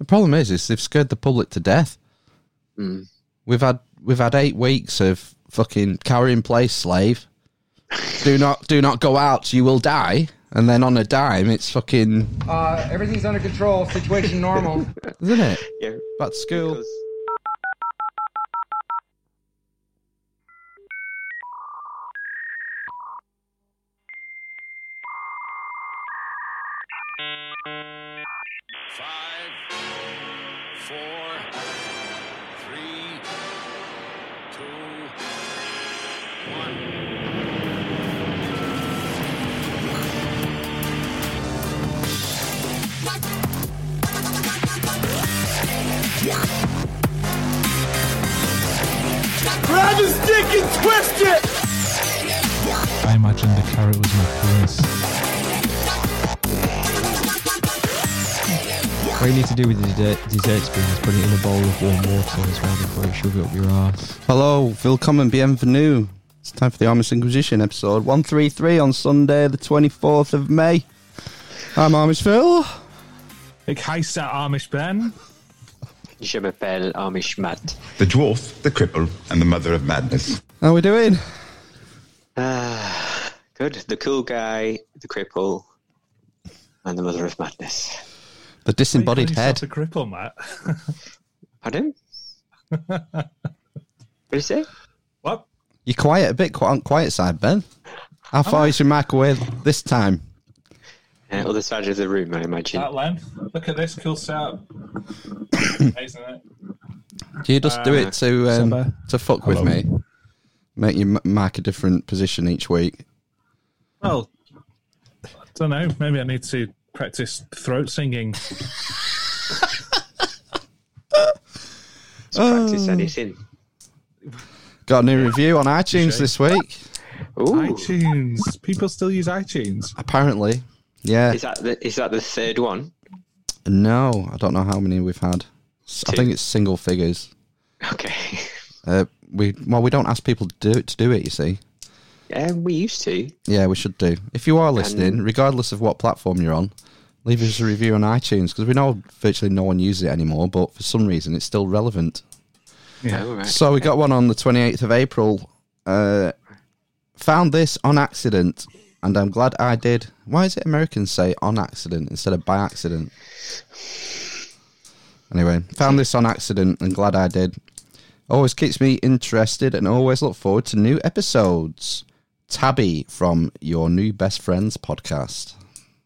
The problem is they've scared the public to death. Mm. We've had 8 weeks of fucking carry in place, slave. Do not go out, you will die. And then on a dime, it's fucking... Everything's under control, situation normal. Isn't it? Yeah. Back to school. Because... Grab his dick and twist it! I imagined the carrot was my penis. What you need to do with the dessert spoon is put it in a bowl of warm water as well before you shove it up your arse. Hello, willkommen, bienvenue. It's time for the Amish Inquisition episode 133 on Sunday, the 24th of May. I'm Amish Phil. Ik heisse Amish Ben. Je m'appelle Amish Matt. The dwarf, the cripple, and the mother of madness. How are we doing? Good. The cool guy, the cripple, and the mother of madness. The disembodied head. The cripple, Matt. Pardon? What did you say? What? You're quiet, a bit quiet on quiet side, Ben. How far is your mic away this time? Other side of the room, I imagine. That length. Look at this cool setup. Amazing, isn't it? Do you just do it to fuck with me? Make you mark a different position each week? Well, I don't know. Maybe I need to practice throat singing. Practice anything. Got a new review on iTunes this week. Ooh. iTunes. People still use iTunes. Apparently. Yeah. Is that the third one? No, I don't know how many we've had. I think it's single figures. Okay. We don't ask people to do it, you see. We used to. Yeah, we should do. If you are listening, regardless of what platform you're on, leave us a review on iTunes, because we know virtually no one uses it anymore, but for some reason it's still relevant. Yeah. Oh, right. So we got one on the 28th of April. Found this on accident, and I'm glad I did. Why is it Americans say on accident instead of by accident? Anyway, found this on accident and glad I did. Always keeps me interested and always look forward to new episodes. Tabby from Your New Best Friends podcast.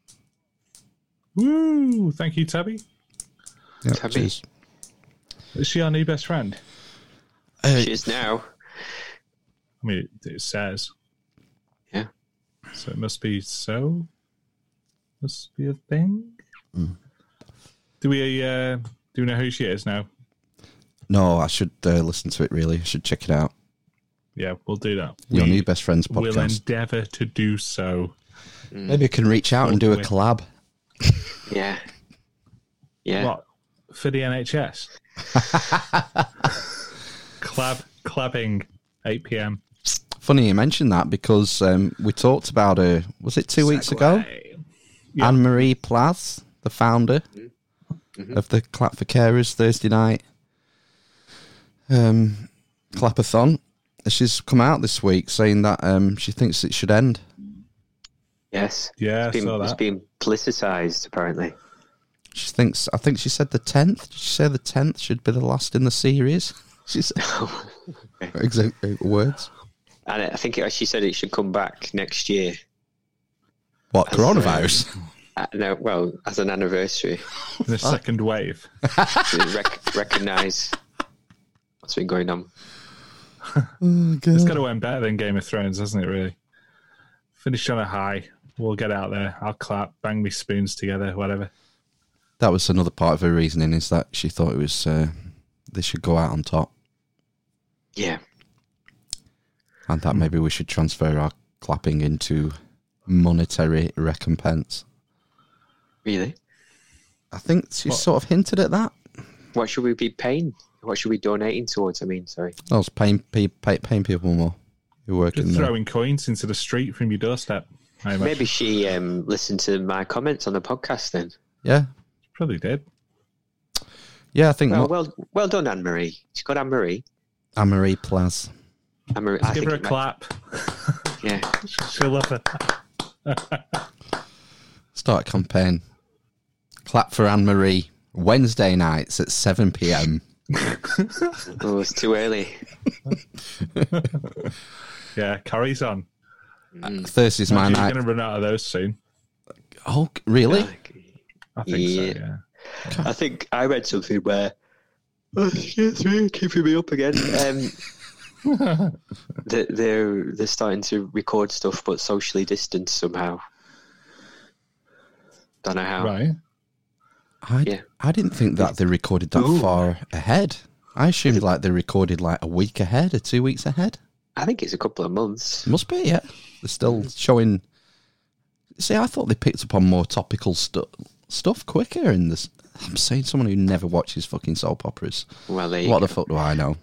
Woo! Thank you, Tabby. Yep, Tabby. cheers. Is she our new best friend? She is now. I mean, it says. Yeah. So it must be so. Must be a thing. Mm. Do we know who she is now? No, I should listen to it, really. I should check it out. Yeah, we'll do that. Your New Best Friends podcast. We'll endeavour to do so. Maybe I can reach out and do a collab. Yeah. Yeah. What? For the NHS? Clapping, 8 p.m. Funny you mentioned that, because we talked about her, was it 2 weeks ago? Yeah. Anne-Marie Plath, the founder of the Clap for Carers Thursday night clapathon. She's come out this week saying that she thinks it should end. Yes. Yeah, It's been politicized, apparently. She thinks, I think she said the 10th. Did she say the 10th should be the last in the series? She said exact words. And I think she said it should come back next year. What, coronavirus? No, well, as an anniversary. The second wave. To recognise what's been going on. It's got to end better than Game of Thrones, hasn't it, really? Finish on a high. We'll get out there. I'll clap, bang me spoons together, whatever. That was another part of her reasoning, is that she thought it was they should go out on top. Yeah. And that maybe we should transfer our clapping into monetary recompense. Really? I think she sort of hinted at that. What should we be paying? What should we be donating towards? I mean, sorry. I was paying people more who work in Just there. throwing coins into the street from your doorstep. I imagine. Maybe she listened to my comments on the podcast then. Yeah. Probably did. Yeah, I think Well done, Anne-Marie. She's got Anne-Marie. Anne-Marie Plaz. Anne-Marie. Give her a clap. Yeah. She'll love it. Start a campaign. Clap for Anne-Marie. Wednesday nights at 7 p.m. Oh, it's too early. Yeah, Carrie's on. Thursday's my You're night. going to run out of those soon. Oh, really? I think so, yeah. I think I read something where keeping me up again. They're starting to record stuff, but socially distanced somehow. Don't know how. Right. I didn't think that they recorded that far ahead. I assumed like they recorded like a week ahead or 2 weeks ahead. I think it's a couple of months. Must be, yeah. They're still showing. See, I thought they picked up on more topical stuff quicker in this. I'm saying someone who never watches fucking soap operas. Well, what the fuck do I know?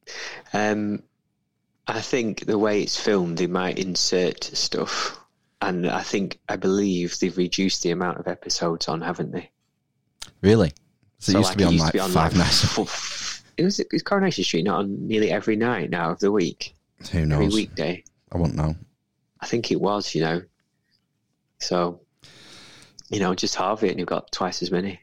I think the way it's filmed, they might insert stuff, and I believe they've reduced the amount of episodes on, haven't they? Really? So it used to be on like like 5 nights. It was Coronation Street not on nearly every night now of the week. Who knows? Every weekday. I won't know. I think it was, So, just halve it and you've got twice as many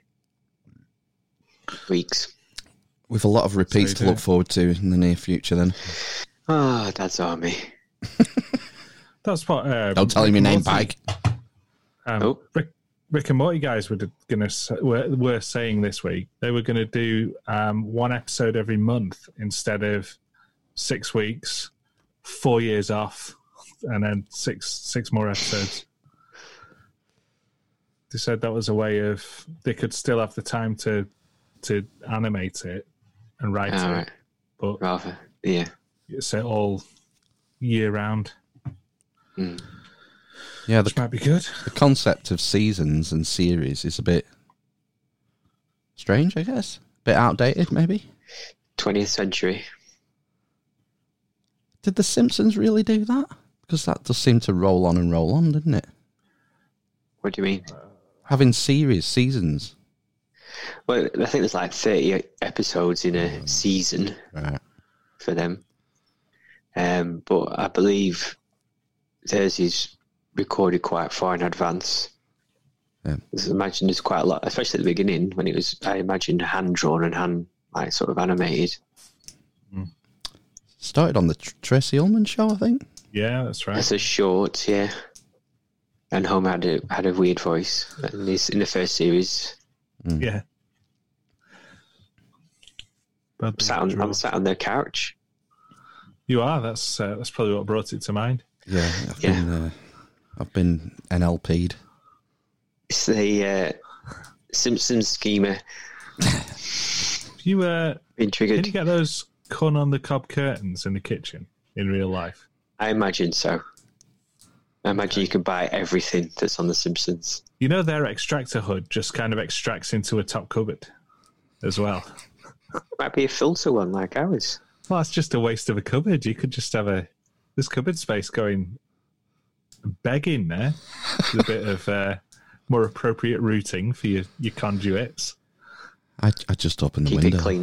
weeks. With a lot of repeats to look forward to in the near future then. Oh, Dad's Army. That's what... Don't tell him your name, bag. Rick and Morty guys were saying this week they were going to do one episode every month instead of 6 weeks, 4 years off, and then six more episodes. They said that was a way of they could still have the time to animate it and write it, right. but Rather, yeah, it's all year round. Yeah, Which might be good. The concept of seasons and series is a bit strange, I guess. A bit outdated, maybe. 20th century. Did The Simpsons really do that? Because that does seem to roll on, didn't it? What do you mean? Having seasons. Well, I think there's like 30 episodes in a season for them. But I believe theirs is recorded quite far in advance. Yeah. I imagine there's quite a lot, especially at the beginning when it was, I imagine, hand-drawn and sort of animated. Started on the Tracy Ullman show, I think. Yeah, that's right. It's a short, yeah. And Homer had a weird voice in the first series. Yeah. I'm sat on their couch. You are. That's probably what brought it to mind. Yeah, I've been NLP'd. It's the Simpsons schema. You been triggered. Can you get those corn on the cob curtains in the kitchen in real life? I imagine so. I imagine you can buy everything that's on The Simpsons. You know their extractor hood just kind of extracts into a top cupboard as well. Might be a filter one like ours. Well, that's just a waste of a cupboard. You could just have this cupboard space going begging there with a bit of more appropriate routing for your conduits. I just opened the Keep window. It clean.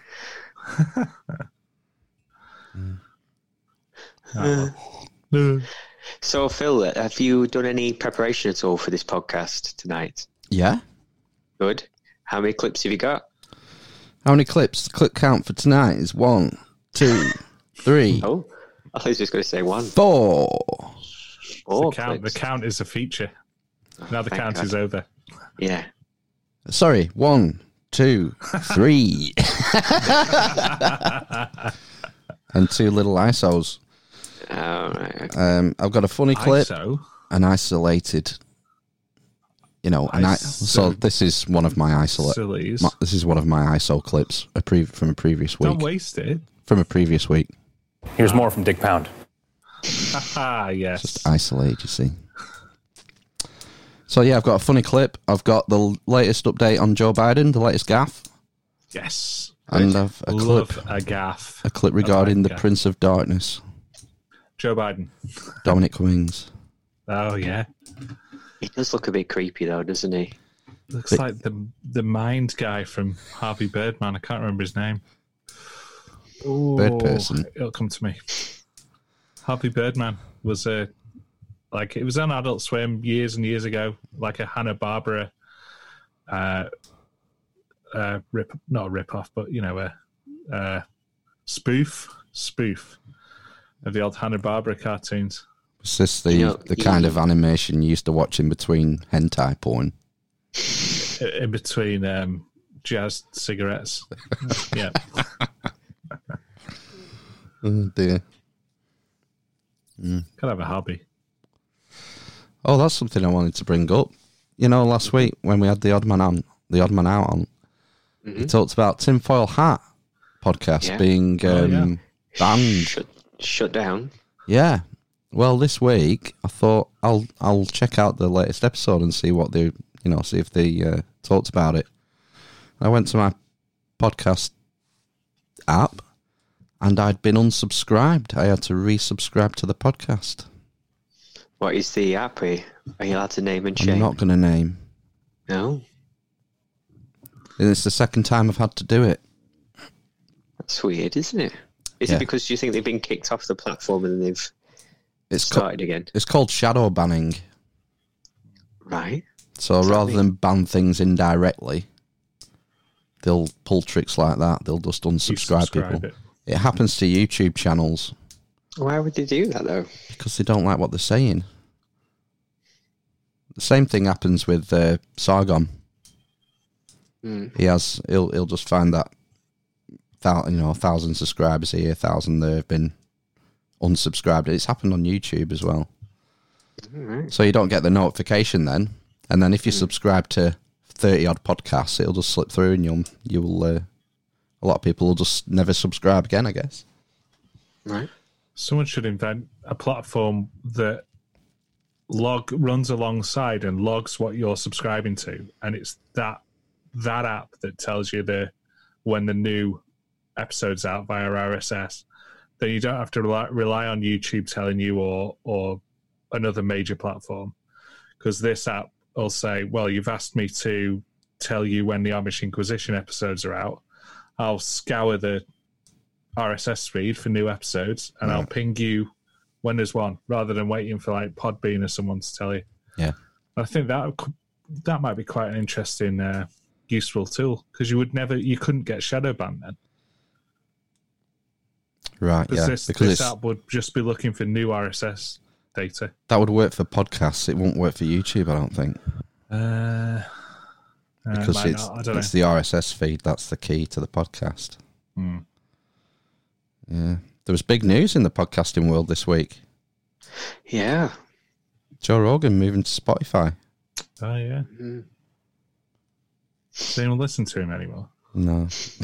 So, Phil, have you done any preparation at all for this podcast tonight? Yeah. Good. How many clips have you got? How many clips? The clip count for tonight is 1, 2, 3. Oh, I thought he was just going to say 1. 4. The count is a feature. Now the count is over. Yeah. Sorry, 1, 2, 3. And 2 little ISOs. Oh, right. I've got a funny clip, ISO? an isolated, so this is one of my this is one of my ISO clips from a previous week. Don't waste it. From a previous week. Here's more from Dick Pound. Yes. Just isolate, you see. So yeah, I've got a funny clip. I've got the latest update on Joe Biden, the latest gaffe. Yes. And I've a Love clip. a gaffe. A clip regarding the Prince of Darkness. Joe Biden. Dominic Cummings. Oh, yeah. He does look a bit creepy, though, doesn't he? Looks like the mind guy from Harvey Birdman. I can't remember his name. Ooh, Bird person. It'll come to me. Harvey Birdman was it was on Adult Swim years and years ago, like a Hanna-Barbera not a rip-off, but a spoof of the old Hanna-Barbera cartoons. Is this the kind of animation you used to watch in between hentai porn? In between jazz cigarettes. Yeah. Oh dear. Could have a hobby. Oh, that's something I wanted to bring up. Last week when we had the Odd Man Out on, he talked about Tinfoil Hat podcast being banned, shut down. Yeah. Well, this week I thought I'll check out the latest episode and see what they, see if they talked about it. I went to my podcast app and I'd been unsubscribed. I had to resubscribe to the podcast. What is the app? Are you allowed to name and shame? I'm not going to name. No? And it's the second time I've had to do it. That's weird, isn't it? Is it because you think they've been kicked off the platform and they've started again? It's called shadow banning. Right. So rather than ban things indirectly, they'll pull tricks like that. They'll just unsubscribe people. It happens to YouTube channels. Why would they do that, though? Because they don't like what they're saying. The same thing happens with Sargon. He'll just find that 1,000 subscribers here, 1,000 there have been unsubscribed. It's happened on YouTube as well. Right. So you don't get the notification then, and then if you subscribe to 30 odd podcasts, it'll just slip through, and you'll a lot of people will just never subscribe again, I guess. Right. Someone should invent a platform that runs alongside and logs what you're subscribing to, and it's that app that tells you when the new episode's out via RSS. Then you don't have to rely on YouTube telling you or another major platform, because this app will say, well, you've asked me to tell you when the Amish Inquisition episodes are out. I'll scour the RSS feed for new episodes and I'll ping you when there's one, rather than waiting for like Podbean or someone to tell you. Yeah. I think that might be quite an interesting, useful tool, because you couldn't get shadow banned then. Right, because this app would just be looking for new RSS data. That would work for podcasts. It won't work for YouTube, I don't think. Because it's the RSS feed. That's the key to the podcast. Yeah. There was big news in the podcasting world this week. Yeah. Joe Rogan moving to Spotify. Oh, yeah. Does anyone listen to him anymore? No.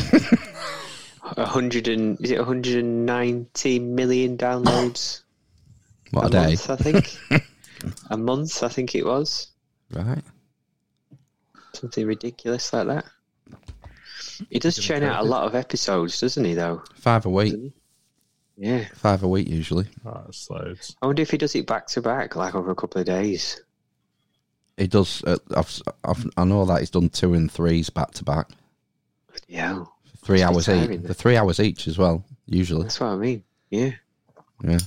190 million downloads. What a day. Month, I think. A month, I think it was. Right. Something ridiculous like that. He does churn out a lot of episodes, doesn't he, though? 5 a week. Yeah. 5 a week, usually. Oh, that's loads. I wonder if he does it back to back, like over a couple of days. He does. I know that he's done 2 and 3s back to back. Yeah. 3 hours each. The 3 hours each as well, usually. That's what I mean. Yeah. Yeah.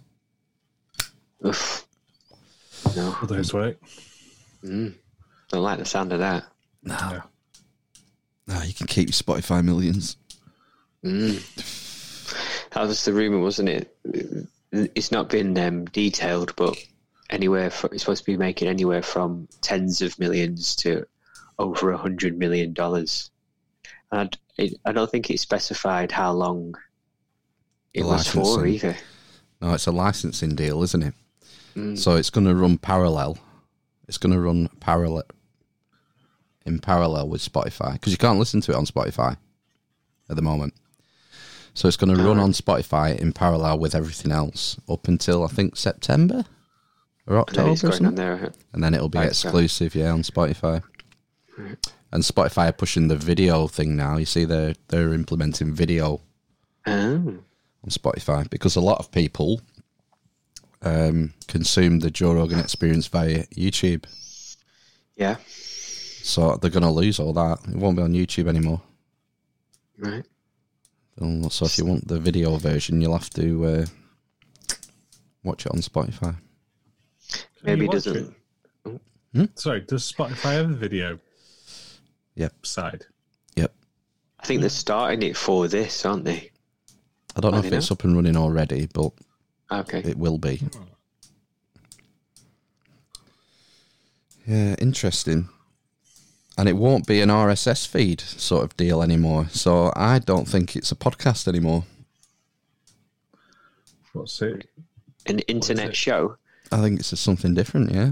Oof. No. For those work. Don't like the sound of that. No. No, you can keep your Spotify millions. That was the rumour, wasn't it? It's not been detailed, but it's supposed to be making anywhere from tens of millions to over $100 million. And I don't think it specified how long it was for either. No, it's a licensing deal, isn't it? So it's going to run parallel. It's going to run in parallel with Spotify, because you can't listen to it on Spotify at the moment. So it's going to run on Spotify in parallel with everything else up until, I think, September or October or something. And then it'll be exclusive, on Spotify. Right. And Spotify are pushing the video thing now. You see, they're implementing video on Spotify, because a lot of people consume the Joe Rogan Experience via YouTube. Yeah. So they're going to lose all that. It won't be on YouTube anymore. Right. So if you want the video version, you'll have to watch it on Spotify. Maybe it doesn't. Sorry, does Spotify have the video? Yep. Side. Yep. I think they're starting it for this, aren't they? I don't know if it's up and running already, but it will be. Yeah, interesting. And it won't be an RSS feed sort of deal anymore. So I don't think it's a podcast anymore. What's it? An internet show? I think it's something different, yeah.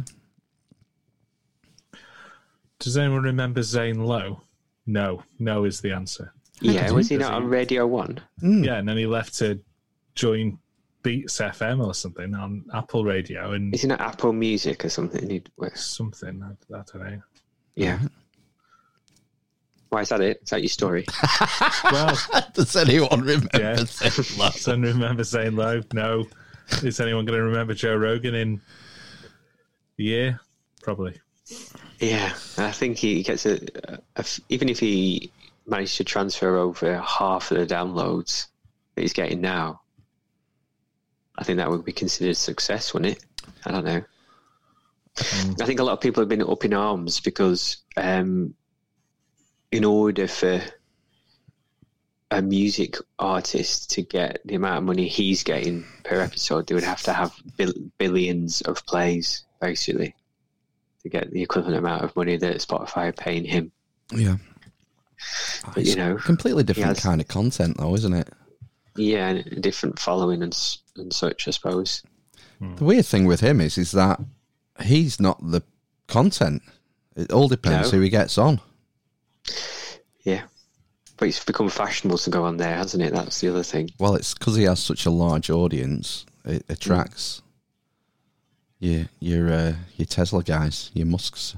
Does anyone remember Zane Lowe? No is the answer. Yeah, was he not on Radio 1? Yeah, and then he left to join Beats FM or something on Apple Radio. And isn't it Apple Music or something? Something, I don't know. Yeah. Why is that it? Is that your story? Well, does anyone remember Zane Lowe? Does anyone remember Zane Lowe? No. Is anyone going to remember Joe Rogan in a year? Probably. Yeah, I think he gets even if he managed to transfer over half of the downloads that he's getting now, I think that would be considered a success, wouldn't it? I don't know. I think a lot of people have been up in arms because in order for a music artist to get the amount of money he's getting per episode, they would have to have billions of plays, basically, to get the equivalent amount of money that Spotify are paying him. Yeah. But, you know, completely different kind of content, though, isn't it? Yeah, and a different following and such, I suppose. The weird thing with him is that he's not the content. It all depends who he gets on. Yeah. But it's become fashionable to go on there, hasn't it? That's the other thing. Well, it's because he has such a large audience. It attracts your Tesla guys, your Musks.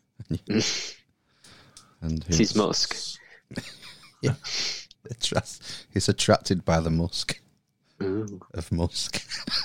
And he's Musk. Yeah. He's attracted by the Musk. Ooh. Of Musk.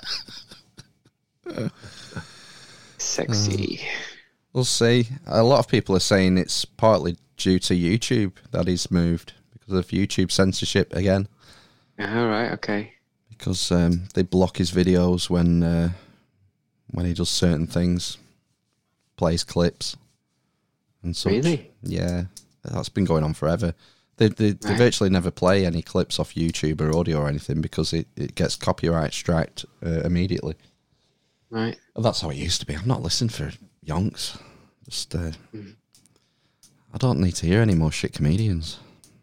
Sexy. We'll see. A lot of people are saying it's partly due to YouTube that he's moved because of YouTube censorship again. All right, okay. Because they block his videos when he does certain things, plays clips and such. Really? Yeah, that's been going on forever. They virtually never play any clips off YouTube or audio or anything because it gets copyright striked immediately. Right. Well, that's how it used to be. I'm not listening for yonks. Just, I don't need to hear any more shit comedians.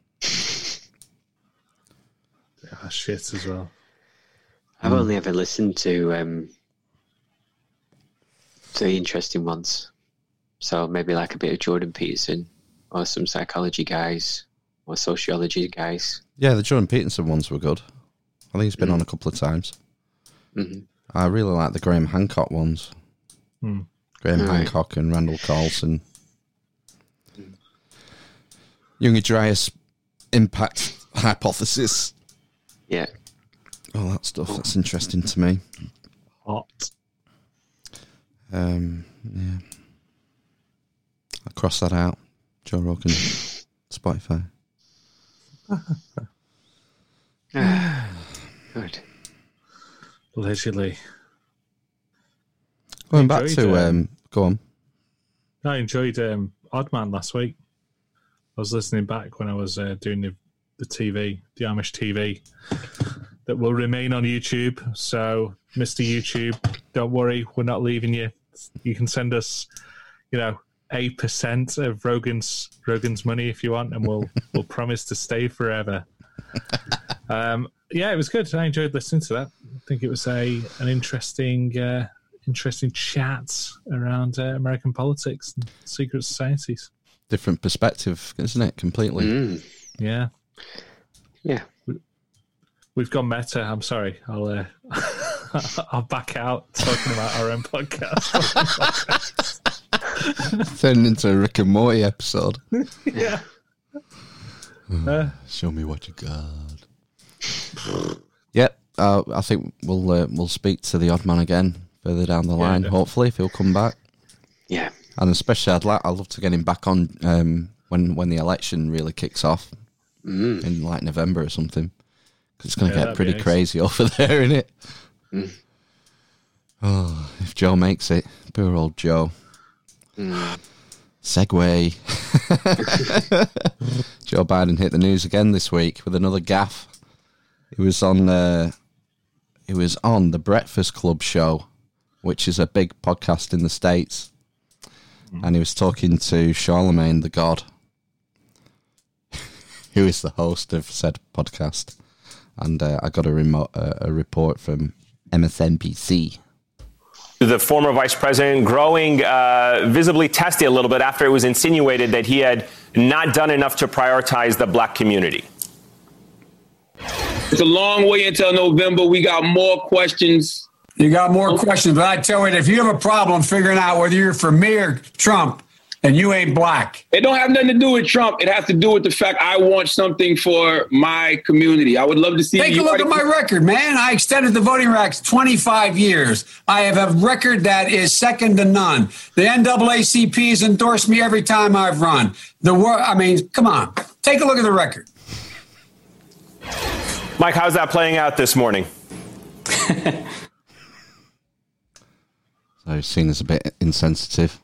They are shit as well. I've only ever listened to the interesting ones. So maybe like a bit of Jordan Peterson or some psychology guys or sociology guys. Yeah, the Jordan Peterson ones were good. I think he's been on a couple of times. Mm-hmm. I really like the Graham Hancock ones. Graham Hancock and Randall Carlson. Junge Dryas impact hypothesis. Yeah. All that stuff. That's interesting to me. Hot. Yeah. I'll cross that out. Joe Rogan, Spotify. Good. Allegedly. Going back to go on. I enjoyed Oddman last week. I was listening back when I was doing the TV, the Amish TV, that will remain on YouTube. So, Mr. YouTube, don't worry, we're not leaving you. You can send us, 8% of Rogan's money if you want, and we'll promise to stay forever. Yeah, it was good. I enjoyed listening to that. I think it was an interesting chat around American politics and secret societies. Different perspective, isn't it? Completely. Yeah. Yeah. We've gone meta. I'm sorry. I'll back out talking about our own podcast. Turned into a Rick and Morty episode. Yeah. Show me what you got. Yep. I think we'll speak to the Odd Man again further down the line. Hopefully, if he'll come back. Yeah. And especially, I'd love to get him back on when the election really kicks off in like November or something, because it's going to get pretty crazy over there, isn't it? Oh, if Joe makes it, poor old Joe. Segway. Joe Biden hit the news again this week with another gaffe. He was on the Breakfast Club show, which is a big podcast in the States. And he was talking to Charlemagne the God, who is the host of said podcast. And I got a report from MSNBC. The former vice president growing visibly testy a little bit after it was insinuated that he had not done enough to prioritize the black community. It's a long way until November. We got more questions. You got more questions, but I tell you, if you have a problem figuring out whether you're for me or Trump, and you ain't black. It don't have nothing to do with Trump. It has to do with the fact I want something for my community. I would love to see. Take a look at my record, man. I extended the voting rights 25 years. I have a record that is second to none. The NAACP has endorsed me every time I've run. Come on. Take a look at the record. Mike, how's that playing out this morning? So seen as a bit insensitive.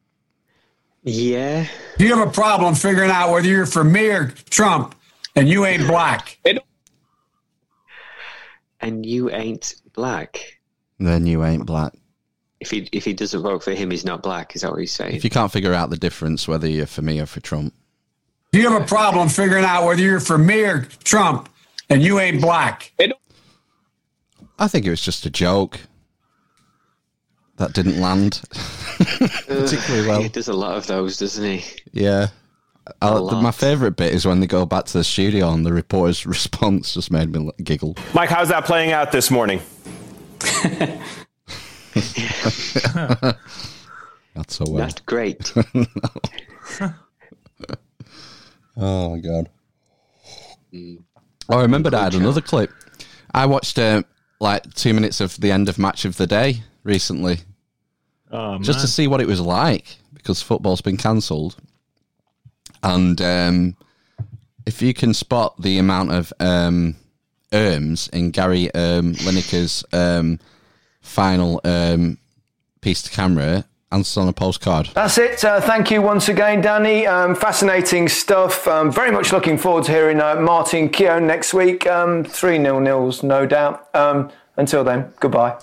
Yeah. If you have a problem figuring out whether you're for me or Trump, and you ain't black. And you ain't black. Then you ain't black. If he doesn't vote for him, he's not black. Is that what he's saying? If you can't figure out the difference whether you're for me or for Trump. If you have a problem figuring out whether you're for me or Trump, and you ain't black. I think it was just a joke. That didn't land particularly well. He does a lot of those, doesn't he? Yeah. My favourite bit is when they go back to the studio and the reporter's response just made me giggle. Mike, how's that playing out this morning? Not so well. Not great. Oh, my God. I remembered I had another clip. I watched 2 minutes of the end of Match of the Day recently, just to see what it was like, because football's been cancelled. And if you can spot the amount of erms in Gary Lineker's final piece to camera, answers on a postcard. That's it. Thank you once again, Danny. Fascinating stuff. Very much looking forward to hearing Martin Keown next week. 3-0, no doubt. Until then, goodbye.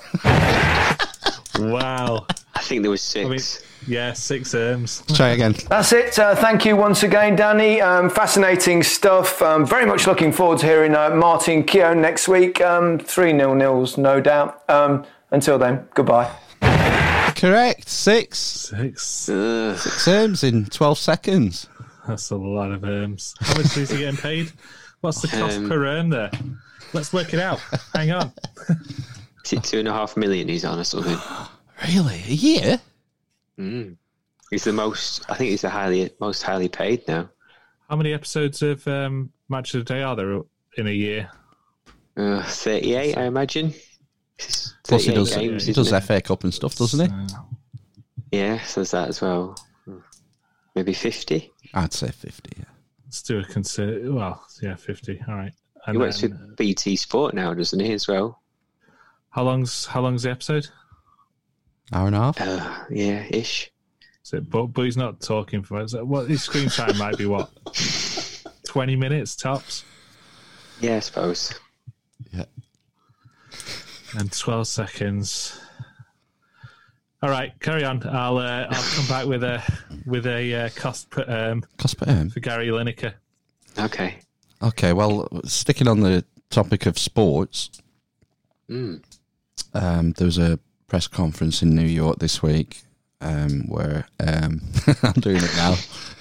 Wow. I think there was 6. 6 erms. Try again. That's it. Thank you once again, Danny. Fascinating stuff. Very much looking forward to hearing Martin Keown next week. 3-0, no doubt. Until then, goodbye. Correct. 6. 6. 6 erms in 12 seconds. That's a lot of erms. How much is he getting paid? What's the cost per erm there? Let's work it out. Hang on. Is it 2.5 million he's on or something? Really? A year? He's the most. I think he's the most highly paid now. How many episodes of Match of the Day are there in a year? 38, I imagine. Plus he does FA Cup and stuff, doesn't he? Yeah, so there's that as well. Maybe 50? I'd say 50, yeah. Let's do a 50. All right. And he works with BT Sport now, doesn't he, as well? How long's the episode? Hour and a half? Yeah, ish. But he's not talking for us. His screen time might be 20 minutes tops? Yeah, I suppose. Yeah. And 12 seconds. All right, carry on. I'll come back with a cost per erm. Cost per erm for Gary Lineker. Okay. Well, sticking on the topic of sports, there was a press conference in New York this week where I'm doing it now.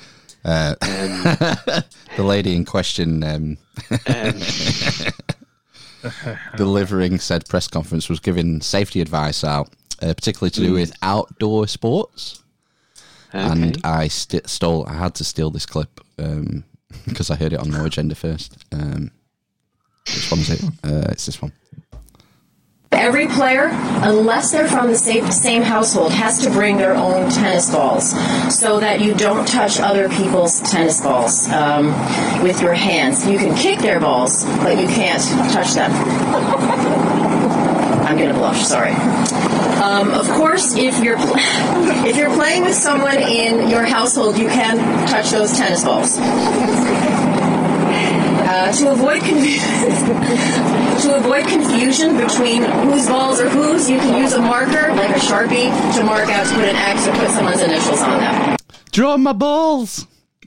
The lady in question delivering said press conference was giving safety advice out, particularly to do with outdoor sports. Okay. And I had to steal this clip because I heard it on No Agenda first. Which one is it? It's this one. There every player, unless they're from the same household, has to bring their own tennis balls so that you don't touch other people's tennis balls with your hands. You can kick their balls, but you can't touch them. I'm going to blush, sorry. Of course, if you're playing with someone in your household, you can touch those tennis balls. To avoid confusion between whose balls are whose, you can use a marker, like a Sharpie, to mark out, to put an X or put someone's initials on them. Draw my balls!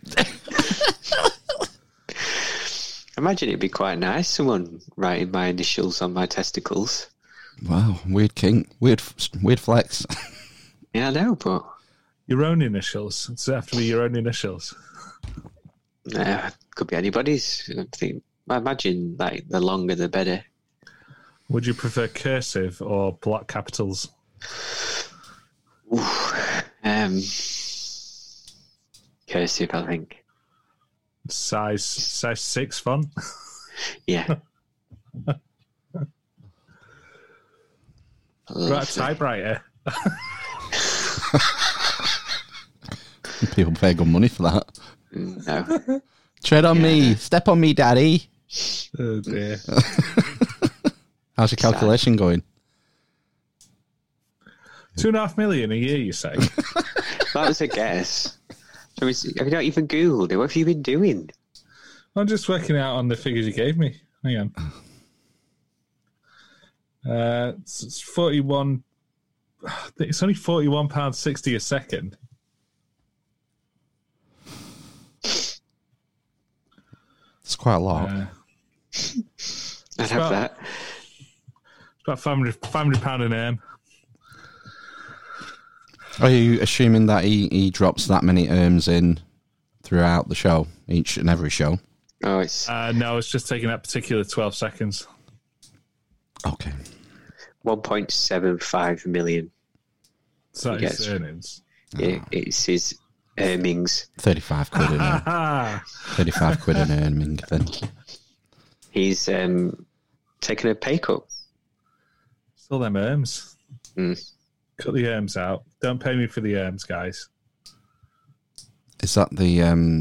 Imagine it'd be quite nice, someone writing my initials on my testicles. Wow, weird kink. Weird flex. Yeah, I know, but... Your own initials. Does it have to be your own initials? Could be anybody's. I imagine, like, the longer the better. Would you prefer cursive or block capitals? Cursive, I think. Size 6 font? Yeah. Got a typewriter. People pay good money for that. No. Tread on me. Step on me, daddy. Oh, dear. How's your calculation going? 2.5 million a year, you say? That was a guess. So have you not even Googled it? What have you been doing? I'm just working out on the figures you gave me. Hang on. It's 41. It's only £41.60 a second. It's quite a lot. I'd have that. It's about £500 an erm. Are you assuming that he drops that many erms in throughout the show, each and every show? Oh, it's no, it's just taking that particular 12 seconds. Okay. 1.75 million. So that his earnings? Yeah, it's his earnings. 35 quid an earn. 35 quid an earning then. He's taken a pay cut. Still them erms. Mm. Cut the erms out. Don't pay me for the erms, guys. Is that the...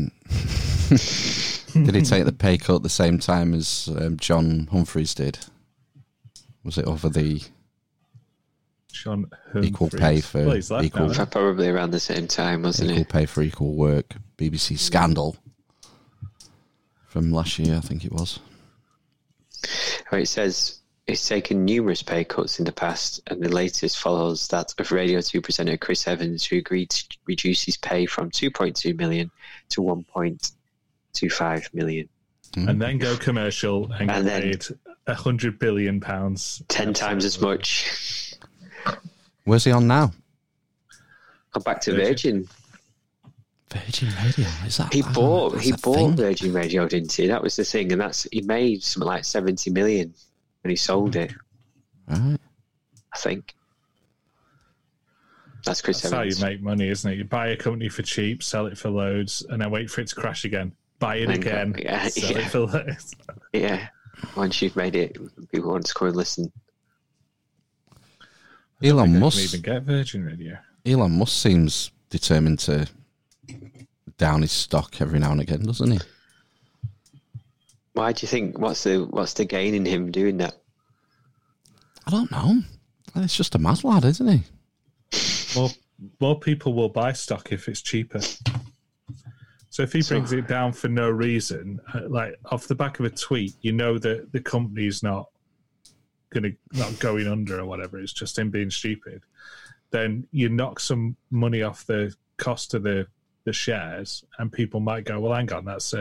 did he take the pay cut at the same time as John Humphreys did? Was it over the John Humphreys. equal pay for equal? Probably around the same time, wasn't equal pay for equal work. BBC scandal from last year, I think it was. Well, it says it's taken numerous pay cuts in the past, and the latest follows that of Radio 2 presenter Chris Evans, who agreed to reduce his pay from 2.2 million to 1.25 million. And then go commercial and get paid £100 billion. 10 times as much. Where's he on now? Come back to Virgin. Virgin Radio, is that? He bought Virgin Radio, didn't he? That was the thing, and he made something like 70 million when he sold it. Right. I think. That's Chris That's Evans. how you make money, isn't it? You buy a company for cheap, sell it for loads, and then wait for it to crash again. Buy it again, sell it for loads. Yeah. Once you've made it, people want to come and listen. Elon Musk can even get Virgin Radio. Elon Musk seems determined to down his stock every now and again, doesn't he? Why do you think? What's the gain in him doing that? I don't know. It's just a mad lad, isn't he? More people will buy stock if it's cheaper. So if he brings it down for no reason, like off the back of a tweet, you know that the company's not going under or whatever. It's just him being stupid. Then you knock some money off the cost of the shares, and people might go, "Well, hang on, that's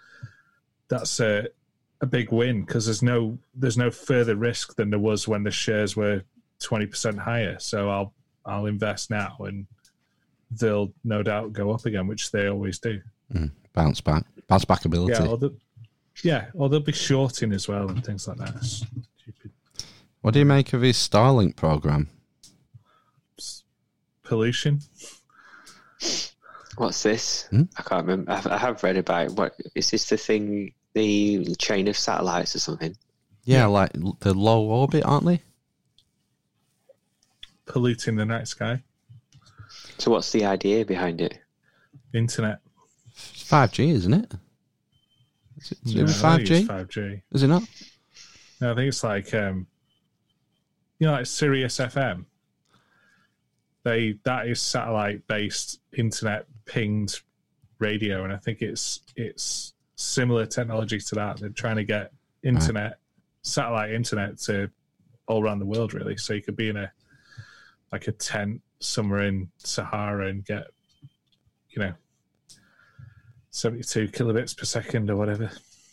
a big win because there's no further risk than there was when the shares were 20% higher. So I'll invest now, and they'll no doubt go up again, which they always do. Bounce back ability. Or they'll be shorting as well and things like that. Stupid. What do you make of his Starlink program? Pollution. What's this? I can't remember. I have read about it. What is this? The thing, the chain of satellites or something? Yeah, like the low orbit, aren't they? polluting the night sky. So what's the idea behind it? Internet. 5G, isn't it? Is it 5G? It's 5G. Is it not? No, I think it's like, like Sirius FM. That is satellite-based internet pinged radio, and I think it's similar technology to that. They're trying to get satellite internet to all around the world, really. So you could be in a tent somewhere in Sahara and get, 72 kilobits per second or whatever.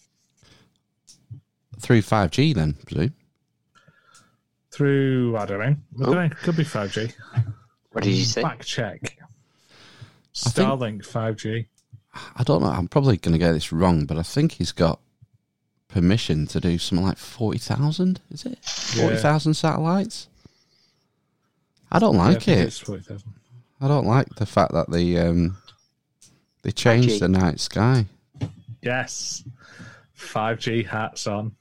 Through 5G then, presume? Through, I don't know. It could be 5G. What did you say? Back check. Starlink 5G. I don't know. I'm probably going to get this wrong, but I think he's got permission to do something like 40,000, is it? 40,000 satellites? I don't like it. It's 40,000. I don't like the fact that they changed the night sky. Yes. 5G hats on.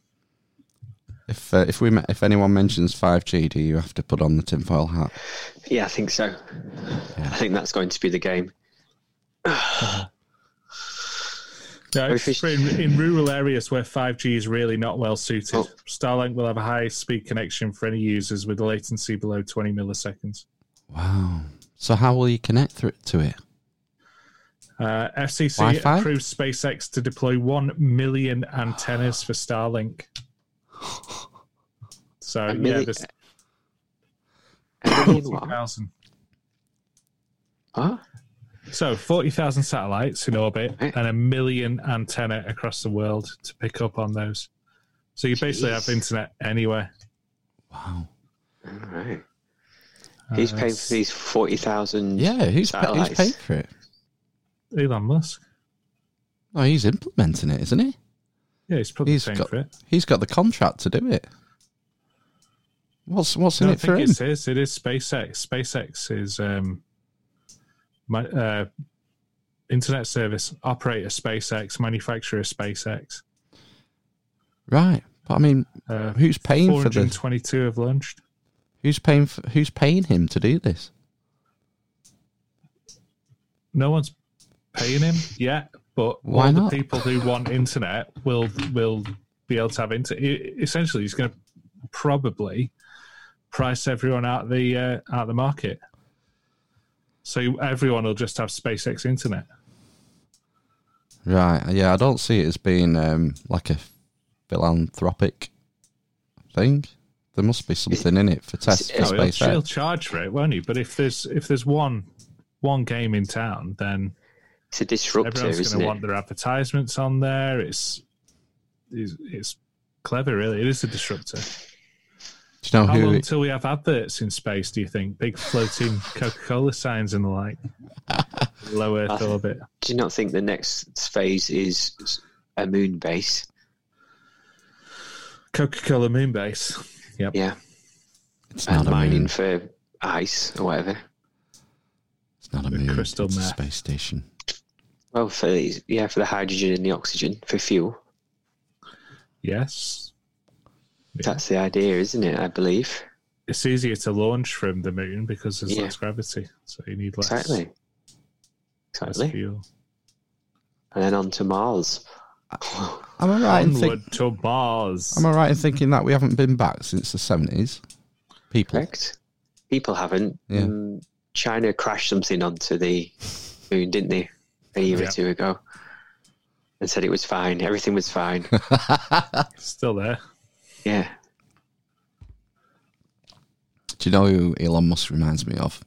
If anyone mentions 5G, do you have to put on the tinfoil hat? Yeah, I think so. Yeah. I think that's going to be the game. In rural areas where 5G is really not well suited, Starlink will have a high-speed connection for any users with a latency below 20 milliseconds. Wow. So how will you connect to it? FCC Wi-Fi? approved SpaceX to deploy 1 million antennas for Starlink. So, there's 40,000. Huh? So 40,000 satellites in orbit and 1 million antenna across the world to pick up on those. So you basically have internet anywhere. Wow. All right. Who's paying for these 40,000 who's satellites? paid for it? Elon Musk. Oh, he's implementing it, isn't he? Yeah, he's probably paying for it. He's got the contract to do it. What's in it for him? It is SpaceX. SpaceX is internet service operator SpaceX, manufacturer SpaceX. Right, but I mean, who's paying for this? 422 have launched. Who's paying him to do this? No one's paying him yet, but Why all not? the people who want internet will be able to have internet. Essentially, he's going to probably price everyone out the market, so everyone will just have SpaceX internet. Right. Yeah, I don't see it as being like a philanthropic thing. There must be something in it for tests for SpaceX. He'll charge for it, won't he? But if there's one game in town, then it's a disruptor. Everyone's going to want their advertisements on there. It's clever, really. It is a disruptor. Do you know How long until we have adverts in space, do you think? Big floating Coca-Cola signs and the like. Low Earth orbit. Do you not think the next phase is a moon base? Coca-Cola moon base. Yep. Yeah. It's not a mining moon. for ice or whatever. It's not a moon. Crystal it's a meth. space station. Well, for the hydrogen and the oxygen for fuel. Yes. That's the idea, isn't it? I believe. It's easier to launch from the moon because there's less gravity, so you need less. Exactly. Less fuel. And then on to Mars. Am I right Onward to Mars. Am I right in thinking that we haven't been back since the 70s? People. Correct. People haven't. Yeah. China crashed something onto the moon, didn't they? A year or two ago. And said it was fine. Everything was fine. Still there. Yeah. Do you know who Elon Musk reminds me of?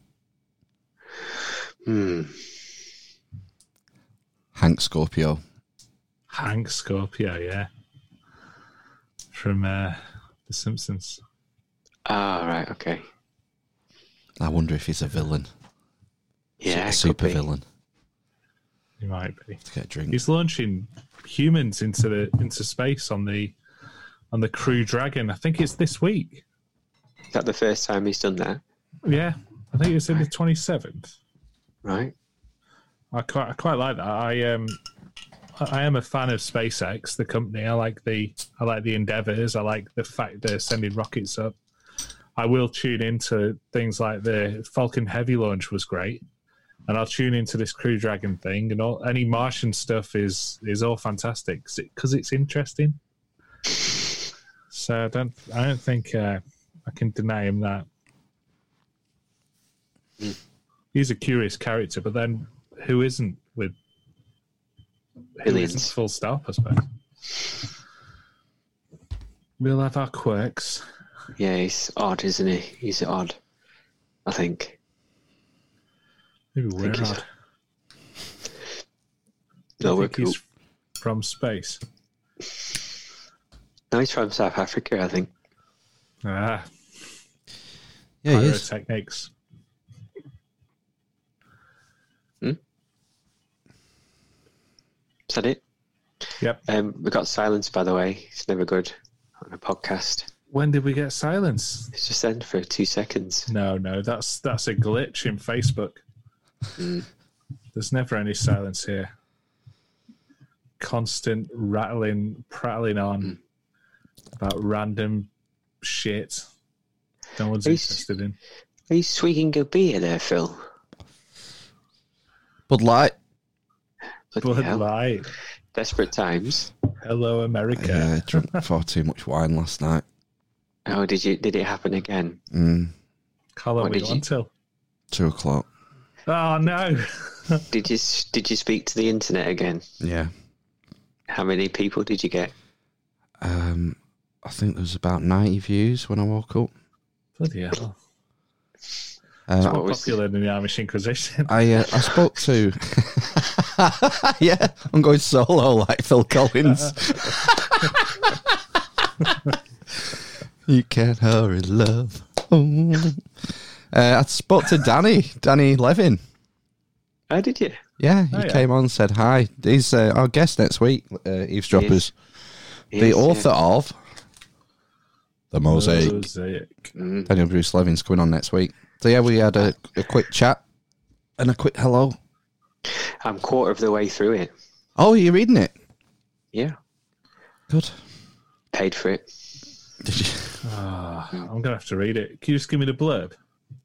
Hank Scorpio. Hank Scorpio, yeah. From The Simpsons. Ah, right, okay. I wonder if he's a villain. Yeah, a super villain. He might be. To get a drink. He's launching humans into space on the Crew Dragon. I think it's this week. Is that the first time he's done that? Yeah, I think it's in the 27th. Right. I quite like that. I am a fan of SpaceX, the company. I like the endeavors. I like the fact they're sending rockets up. I will tune into things like the Falcon Heavy launch was great, and I'll tune into this Crew Dragon thing, and any Martian stuff is all fantastic because it's interesting. So I don't think I can deny him that. He's a curious character, but then who isn't with Billions. Full stop, I suppose. We'll have our quirks. Yeah, he's odd, isn't he? He's odd, I think. Maybe we're odd. No, we're cool. He's from space. No, he's from South Africa, I think. Ah. Yeah, he is. Pyrotechnics. Is that it? Yep. We got silence, by the way. It's never good on a podcast. When did we get silence? It's just end for 2 seconds. No, that's a glitch in Facebook. There's never any silence here. Constant prattling on about random shit no one's interested in. Are you swigging a beer there, Phil? Bud Light. Bud Light. Desperate times. Hello, America. Yeah, I drank far too much wine last night. Oh, did it happen again? How long were you on till? 2:00. Oh no! Did you speak to the internet again? Yeah. How many people did you get? I think there was about 90 views when I woke up. Bloody hell! It's more popular than the Amish Inquisition. I spoke to. Yeah, I'm going solo like Phil Collins. You can't hurry, love. I spoke to Danny Levin. Oh, did you? Yeah, he came on and said hi. He's our guest next week, Eavesdroppers. The author of The Mosaic. Daniel Bruce Levin's coming on next week. So yeah, we had a quick chat and a quick hello. I'm quarter of the way through it. Oh, you're reading it? Yeah. Good. Paid for it. Did you? I'm going to have to read it. Can you just give me the blurb?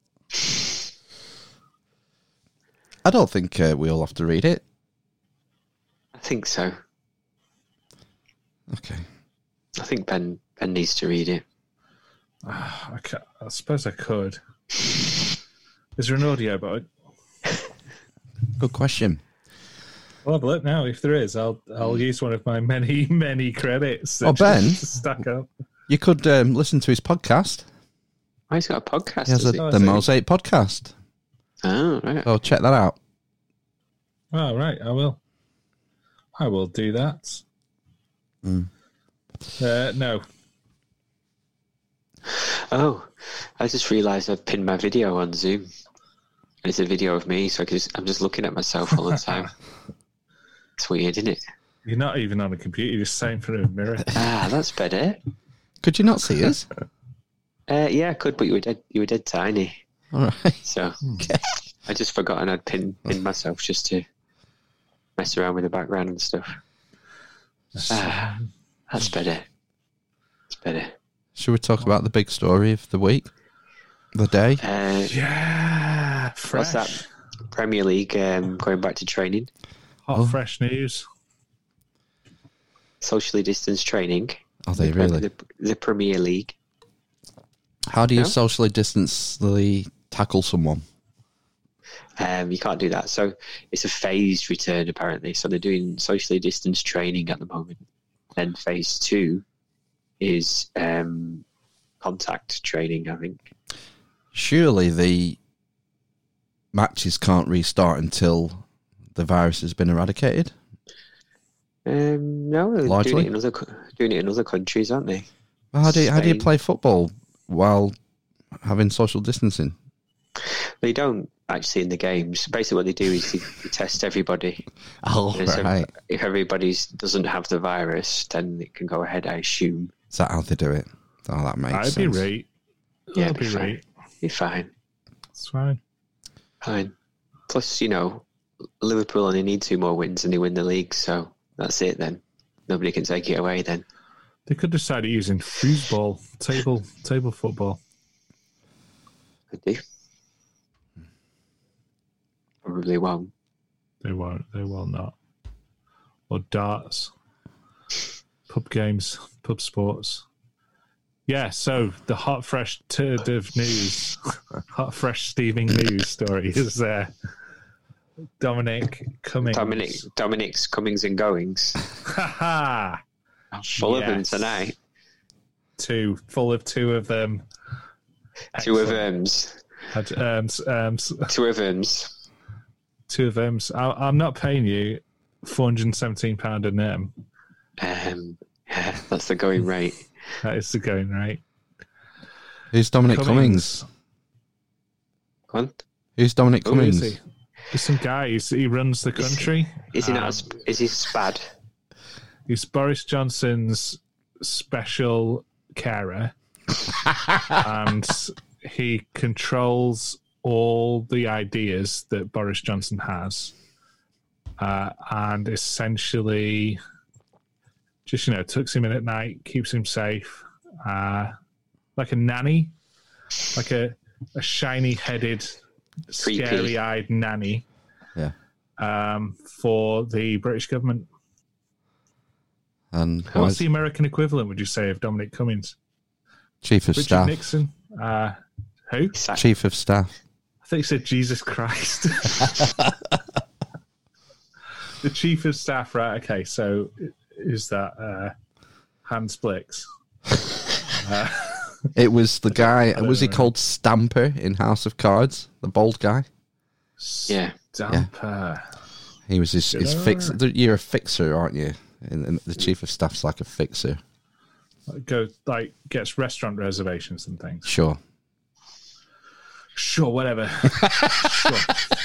I don't think we all have to read it. I think so. Okay. I think Ben needs to read it. I suppose I could. Is there an audio about it? Good question. I'll have a look now. If there is, I'll use one of my many credits. Oh, Ben, to stack up. You could listen to his podcast. Oh, he's got a podcast. He has the Mosaic podcast. Oh, right. So check that out. Oh, right. I will do that. No. Oh, I just realised I've pinned my video on Zoom. It's a video of me, so I'm just looking at myself all the time. It's weird, isn't it? You're not even on a computer. You're just sitting in front of a mirror. That's better. Could you not see us? Yeah, I could, but you were dead tiny. All right. So I just forgotten I'd pinned myself just to mess around with the background and stuff. That's better. It's better. Should we talk about the big story of the week? The day? Yeah. Fresh. What's that? Premier League going back to training. Fresh news. Socially distanced training. Are they really? The Premier League. How do you socially distantly tackle someone? You can't do that. So it's a phased return, apparently. So they're doing socially distanced training at the moment. Then phase 2 is contact training, I think. Surely the matches can't restart until the virus has been eradicated? No, they're largely doing it in other countries, aren't they? Well, how do you play football while having social distancing? They don't actually in the games. Basically, what they do is they test everybody. Oh, right. If everybody doesn't have the virus, then it can go ahead, I assume. Is that how they do it? Oh, that makes sense. I'd be right. Yeah, I'd be right. You're fine. It's fine. Fine. Plus, Liverpool only need 2 more wins and they win the league, so that's it then. Nobody can take it away then. They could decide using foosball, table football. Could do. Probably won't. They won't. They will not. Or darts. Pub games. Pub sports. Yeah, so the hot, fresh turd of news, hot, fresh steaming news story is Dominic Cummings. Dominic's comings and goings. Full of them tonight. Full of two of them. Two of them's. Two of them's. Two of them's. I'm not paying you £417 a name. Yeah, that's the going rate. That is the going rate. Who's Dominic Cummings? What? Who's Dominic Cummings? Is he? He's some guy. He runs the country. Is he not? Is he spad? He's Boris Johnson's special carer, and he controls all the ideas that Boris Johnson has, and essentially just, tucks him in at night, keeps him safe, like a nanny, like a shiny-headed, scary-eyed nanny. Yeah. For the British government. And what's the American equivalent, would you say, of Dominic Cummings? Chief of Richard Staff. Nixon. Who? Chief of Staff. I think you said Jesus Christ. The Chief of Staff, right? Okay, so is that Hans Blix? It was the guy. Was he called Stamper in House of Cards? The bald guy. Yeah, Stamper. Yeah. He was his fixer. You're a fixer, aren't you? And the Chief of Staff's like a fixer. Gets restaurant reservations and things. Sure, whatever. Sure.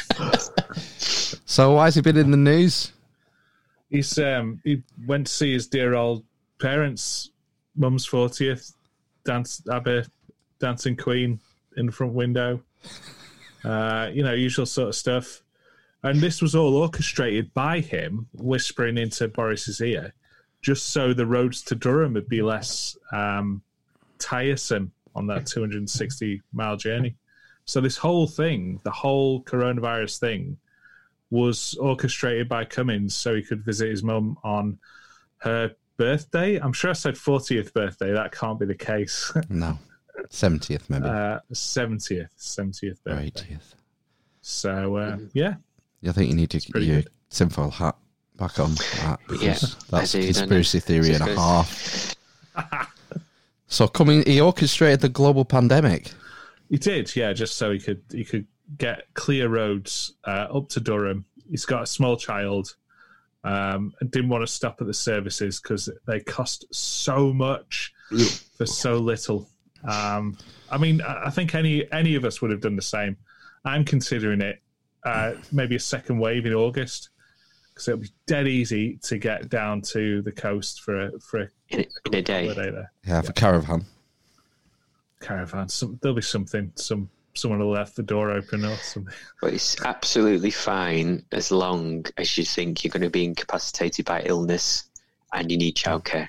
So why has he been in the news? He's he went to see his dear old parents, Mum's 40th, ABBA Dancing Queen in the front window. Usual sort of stuff. And this was all orchestrated by him whispering into Boris's ear, just so the roads to Durham would be less tiresome on that 260-mile journey. So this whole thing, the whole coronavirus thing, was orchestrated by Cummings so he could visit his mum on her birthday. I'm sure I said 40th birthday. That can't be the case. No. 70th, maybe. 70th birthday. 80th. So, yeah. I think you need to get your tinfoil hat back on that, because that's a conspiracy theory and a half. So he orchestrated the global pandemic. He did, yeah, just so he could get clear roads up to Durham. He's got a small child and didn't want to stop at the services because they cost so much for so little. I think any of us would have done the same. I'm considering it maybe a second wave in August, because it'll be dead easy to get down to the coast for in a day. There. Yeah, for caravan. There'll be something. Someone will left the door open or something. But it's absolutely fine as long as you think you're going to be incapacitated by illness and you need childcare.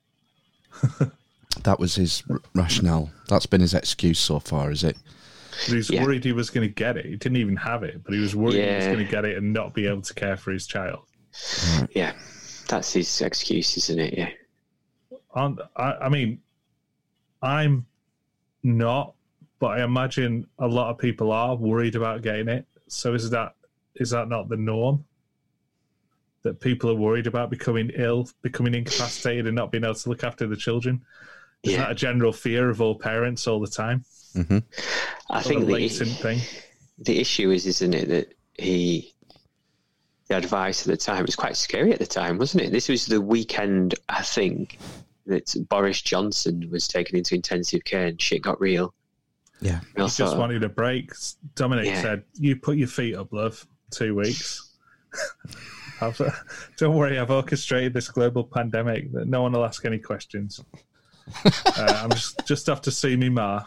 That was his rationale. That's been his excuse so far, is it? But he's worried he was going to get it. He didn't even have it, but he was worried he was going to get it and not be able to care for his child. Yeah, that's his excuse, isn't it? Yeah. I'm not, but I imagine a lot of people are worried about getting it. So is that not the norm? That people are worried about becoming ill, becoming incapacitated, and not being able to look after the children? Is that a general fear of all parents all the time? Mm-hmm. I think the issue is, isn't it, that the advice at the time was quite scary at the time, wasn't it? This was the weekend, I think, that Boris Johnson was taken into intensive care and shit got real. Yeah. He just wanted a break. Dominic said, "You put your feet up, love. 2 weeks. Don't worry, I've orchestrated this global pandemic that no one will ask any questions. I'm just off to see me ma.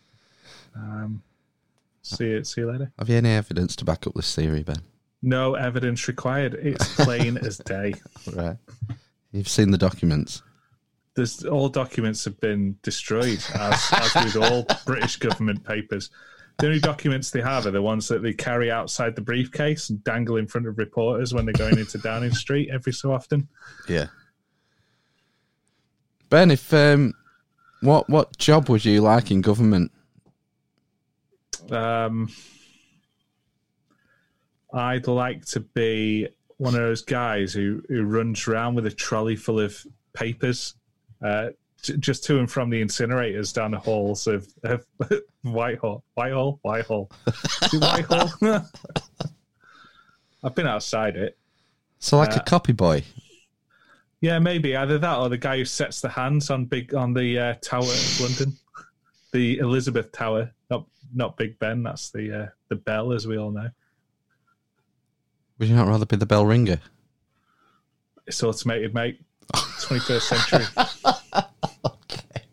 See you later." Have you any evidence to back up this theory, Ben? No evidence required. It's plain as day. Right. You've seen the documents. All documents have been destroyed, as with all British government papers. The only documents they have are the ones that they carry outside the briefcase and dangle in front of reporters when they're going into Downing Street every so often. Yeah. Ben, if what job would you like in government? I'd like to be one of those guys who runs around with a trolley full of papers, just to and from the incinerators down the halls of Whitehall. Is it Whitehall? I've been outside it. So like a copy boy? Yeah, maybe. Either that or the guy who sets the hands on the Tower of London. The Elizabeth Tower. Not Big Ben, that's the bell, as we all know. Would you not rather be the bell ringer? It's automated, mate. 21st century. Okay.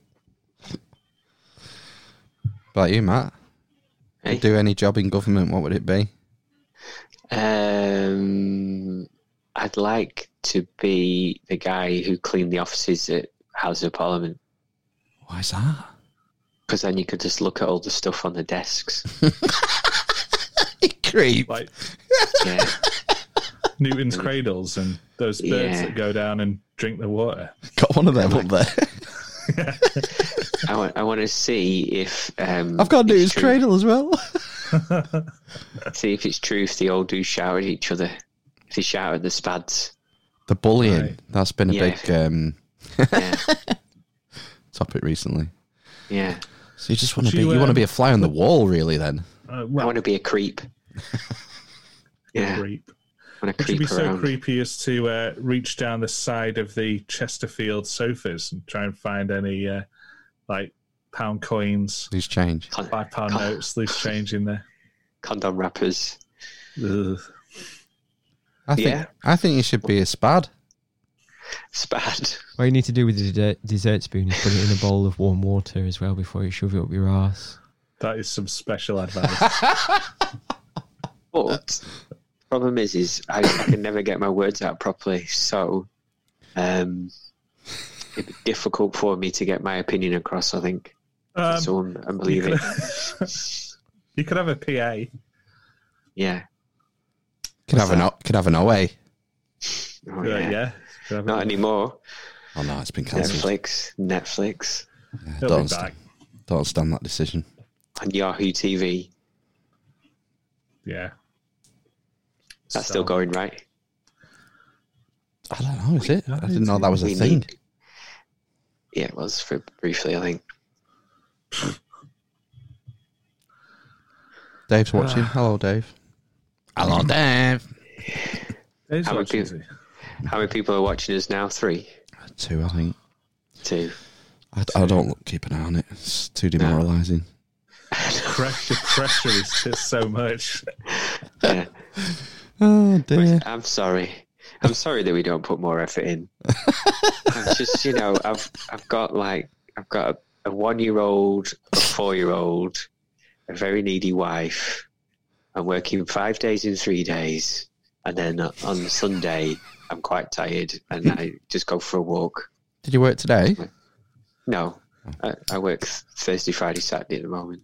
About you, Matt? Hey. You'd do any job in government, what would it be? I'd like to be the guy who cleaned the offices at House of Parliament. Why is that? Because then you could just look at all the stuff on the desks. Creep. Like, yeah. Newton's cradles and those birds that go down and drink the water. Got one of them up there. I want to see if... I've got Newton's cradle as well. See if it's true if they all do shout at each other. If they shout at the Spads. The bullying. Right. That's been a big topic recently. Yeah. So you just want to be... You want to be a fly on the wall, really, then? I want to be a creep. Yeah. Creep. Would you be so creepy as to reach down the side of the Chesterfield sofas and try and find any like pound coins, loose change, £5 notes, loose change in there, condom wrappers? I think you should be a spad. Spad. What you need to do with the dessert spoon is put it in a bowl of warm water as well before you shove it up your arse. That is some special advice. But problem is I can never get my words out properly, so it'd be difficult for me to get my opinion across, I think. So I'm believing. You could have a PA. Yeah. Could have an OA. Oh, yeah. Not anymore. Oh no, it's been cancelled. Netflix. Yeah, don't stand that decision. And Yahoo TV. Yeah. That's still going, right? I don't know, is it? I didn't know that was a thing. Yeah, it was for briefly, I think. Dave's watching. Hello, Dave. Hello, Dave. How many people are watching us now? 3? 2, I think. 2. I don't keep an eye on it. It's too demoralising. The pressure is just so much. Yeah. Oh dear. I'm sorry that we don't put more effort in. I'm just, I've got a 1-year-old, a 4-year-old, a very needy wife. I'm working 5 days in 3 days, and then on Sunday I'm quite tired and I just go for a walk. Did you work today? No, I work Thursday, Friday, Saturday at the moment.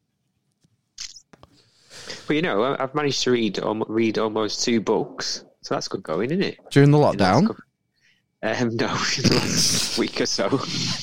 But I've managed to read almost 2 books, so that's good going, isn't it? During the lockdown? No, in the last week or so.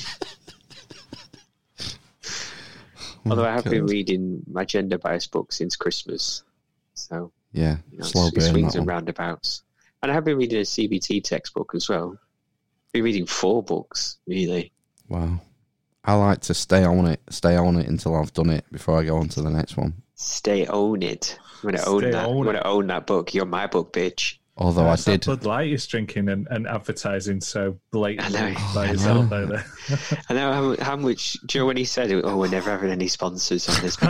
Although I have been reading my gender bias book since Christmas, so yeah, slow burn, swings and roundabouts. And I have been reading a CBT textbook as well. I've been reading 4 books, really. Wow. I like to stay on it until I've done it before I go on to the next one. Stay on it. I'm going to own that book. You're my book, bitch. Although I did. Bud Light is drinking and advertising so blatantly by I yourself there. I know how much, Joe, when he said, we're never having any sponsors on this.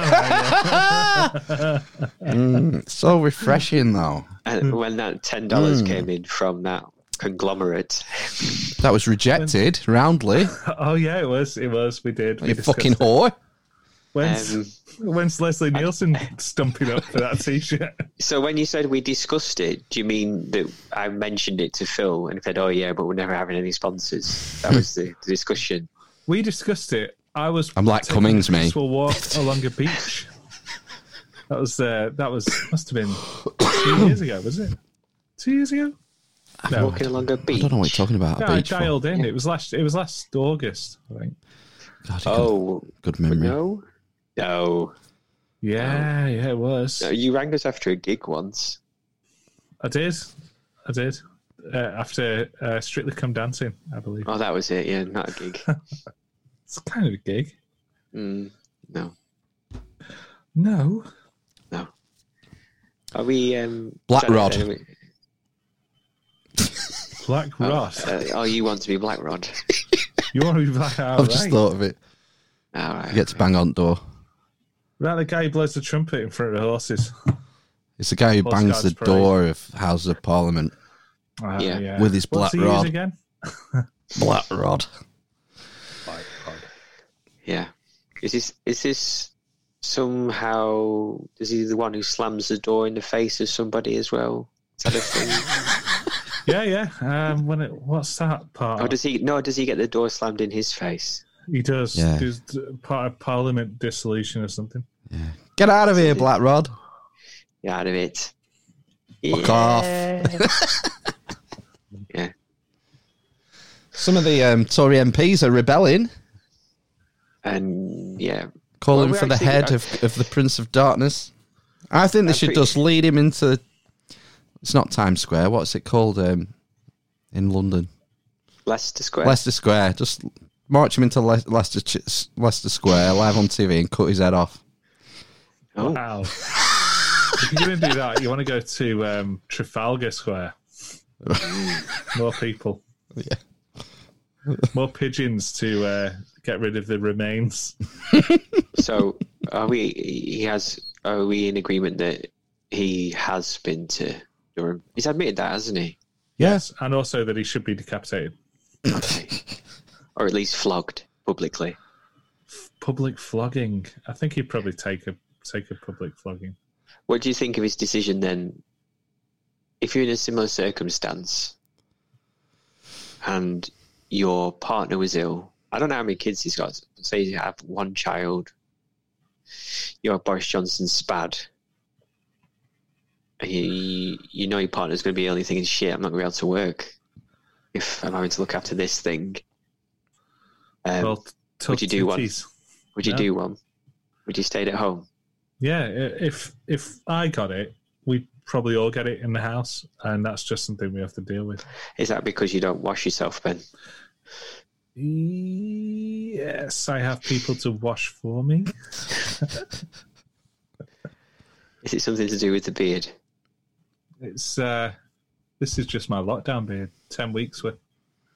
So refreshing, though. And when that $10 came in from that conglomerate. That was rejected roundly. Oh, yeah, it was. We did. You fucking whore. When's Leslie Nielsen stumping up for that T-shirt? So when you said we discussed it, do you mean that I mentioned it to Phil and said, oh yeah, but we're never having any sponsors? That was the discussion. We discussed it. I'm like Cummings, mate. We'll walk along a beach. must have been 2 years ago, was it? 2 years ago? No, walking along a beach. I don't know what you're talking about. I dialed in. Yeah. It was last August, I think. God, good memory. No. Yeah, it was. No, you rang us after a gig once. I did. After Strictly Come Dancing, I believe. Oh, that was it. Yeah, not a gig. It's kind of a gig. No. Are we Black Rod? Black Rod. You want to be Black Rod? You want to be Black Rod? I've just thought of it. All right. You get to bang on the door. Right, the guy who blows the trumpet in front of the horses. It's the guy who bangs the door of Houses of Parliament. Yeah. With his black rod. Again? Black rod. Yeah. Is this somehow? Is he the one who slams the door in the face of somebody as well? Is that a thing? Yeah. What's that part? Or does he get the door slammed in his face? He does. Yeah. There's part of Parliament dissolution or something. Yeah. Get out of here, Black Rod. Get out of it. Fuck off. Yeah. Some of the Tory MPs are rebelling. And calling for the head of the Prince of Darkness. I think they should just lead him into. It's not Times Square. What's it called in London? Leicester Square. Leicester Square. Just march him into Leicester Square live on TV and cut his head off. Oh. Wow. If you're going to do that, you want to go to Trafalgar Square. More people. Yeah. More pigeons to get rid of the remains. So, are we in agreement that he has been to Durham? He's admitted that, hasn't he? Yes, and also that he should be decapitated. Okay. Or at least flogged publicly. Public flogging. I think he'd probably take a public flogging. What do you think of his decision then? If you're in a similar circumstance and your partner was ill, I don't know how many kids he's got. Say you have one child, you're Boris Johnson's spad, and you know your partner's going to be ill, and thinking, shit, I'm not going to be able to work if I'm having to look after this thing. Would you do one? Would you do one? Would you stay at home? Yeah, if I got it, we'd probably all get it in the house, and that's just something we have to deal with. Is that because you don't wash yourself, Ben? Yes, I have people to wash for me. Is it something to do with the beard? It's this is just my lockdown beard. 10 weeks worth.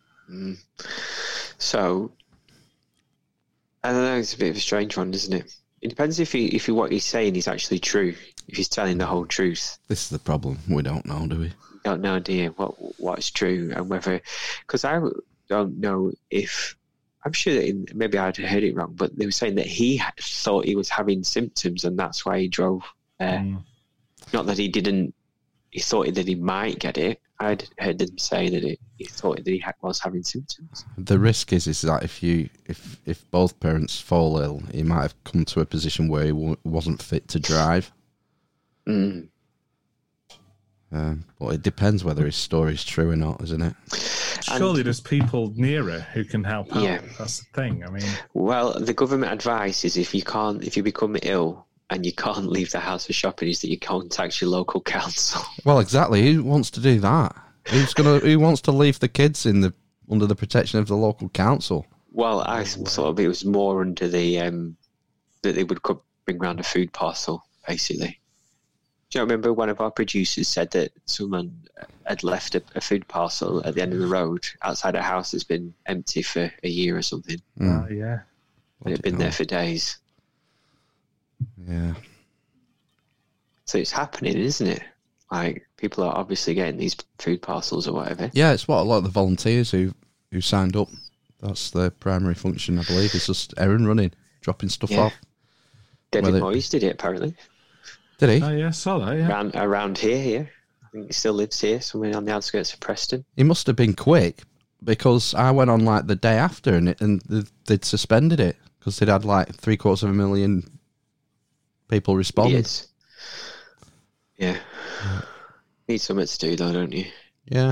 So I don't know. It's a bit of a strange one, isn't it? It depends if what he's saying is actually true. If he's telling the whole truth. This is the problem. We don't know, do we? Don't know, do you? What's true and whether? Because I don't know if. I'm sure that maybe I'd heard it wrong, but they were saying that he thought he was having symptoms, and that's why he drove. Not that he didn't. He thought that he might get it. I'd heard them say that he thought that he was having symptoms. The risk is that if both parents fall ill, he might have come to a position where he wasn't fit to drive. But it depends whether his story is true or not, isn't it? Surely there's people nearer who can help out. Yeah. That's the thing. I mean, well, the government advice is if you become ill and you can't leave the house for shopping, is that you contact your local council. Well, exactly. Who wants to do that? Who wants to leave the kids under the protection of the local council? Well, I thought it was more under the that they would bring around a food parcel, basically. Do you remember one of our producers said that someone had left a food parcel at the end of the road outside a house that's been empty for a year or something? Yeah. And it had been there for days. Yeah. So it's happening, isn't it? Like, people are obviously getting these food parcels or whatever. Yeah, it's what a lot of the volunteers who signed up. That's their primary function, I believe. It's just errand running, dropping stuff off. David Moyes did it, apparently. Did he? Oh, yeah, I saw that, yeah. Around here, yeah. I think he still lives here, somewhere on the outskirts of Preston. He must have been quick, because I went on, like, the day after, and they'd suspended it, because they'd had, like, 750,000 people respond. Yeah. Need something to do, though, don't you? Yeah.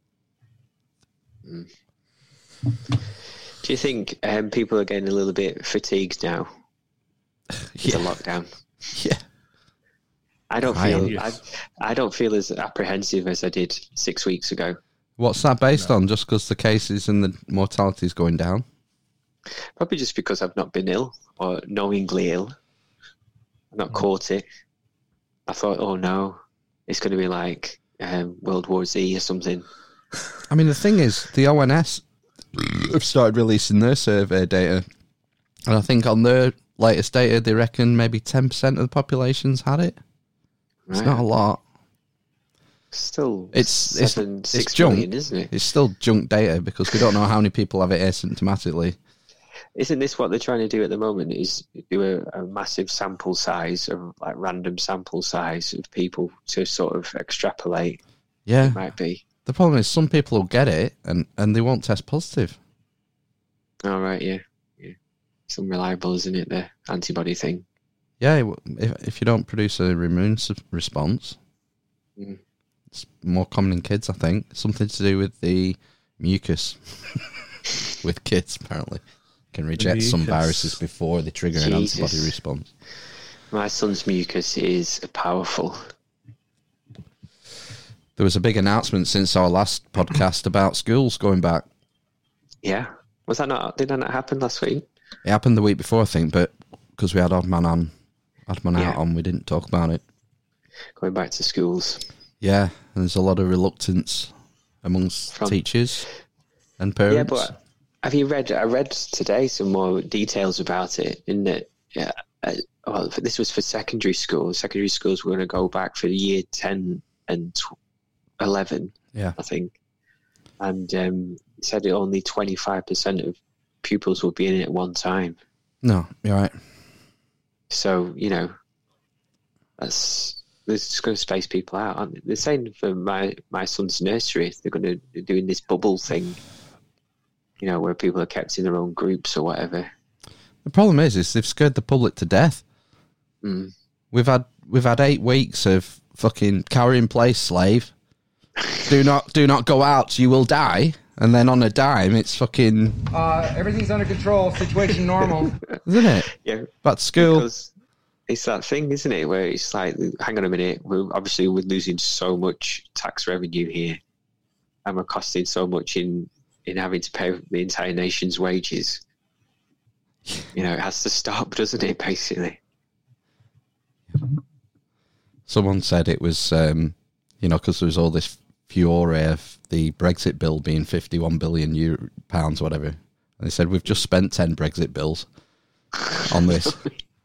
Mm. Do you think people are getting a little bit fatigued now? With the lockdown. Yeah. I don't feel as apprehensive as I did 6 weeks ago. What's that based on? Just because the cases and the mortality is going down? Probably just because I've not been ill or knowingly ill. I've not caught it. I thought, oh no, it's going to be like World War Z or something. I mean, the thing is, the ONS have started releasing their survey data, and I think on their latest data, they reckon maybe 10% of the population's had it. It's not a lot. Still, it's 6 junk, million, isn't it? It's still junk data because we don't know how many people have it asymptomatically. Isn't this what they're trying to do at the moment? Is do a massive sample size, of like random sample size of people to sort of extrapolate? Yeah, it might be. The problem is some people will get it and they won't test positive. Oh right, yeah. It's unreliable, isn't it? The antibody thing. Yeah, if you don't produce a immune response, it's more common in kids, I think. Something to do with the mucus with kids, apparently. Can reject some viruses before they trigger an antibody response. My son's mucus is powerful. There was a big announcement since our last podcast about schools going back. Yeah. Was that not? Did that not happen last week? It happened the week before, I think, but because we had Oddman out on, we didn't talk about it. Going back to schools. Yeah, and there's a lot of reluctance amongst teachers and parents. Yeah, but have you read? I read today some more details about it. In that, well, this was for secondary schools. Secondary schools were going to go back for year 10 and 11. Yeah, I think, and it said that only 25% of pupils will be in it at one time. No, you're right. So they're just going to space people out, aren't they? They're saying for my son's nursery, they're going to be doing this bubble thing. Where people are kept in their own groups or whatever. The problem is they've scared the public to death. Mm. We've had 8 weeks of fucking cower in place, slave. Do not go out, you will die. And then on a dime, it's fucking... everything's under control, situation normal. Isn't it? Yeah. Back to school. Because it's that thing, isn't it, where it's like, hang on a minute, we're losing so much tax revenue here. And we're costing so much in having to pay the entire nation's wages. It has to stop, doesn't it, basically? Someone said it was, because there was all this furore of the Brexit bill being £51 billion, whatever. And they said, we've just spent 10 Brexit bills on this.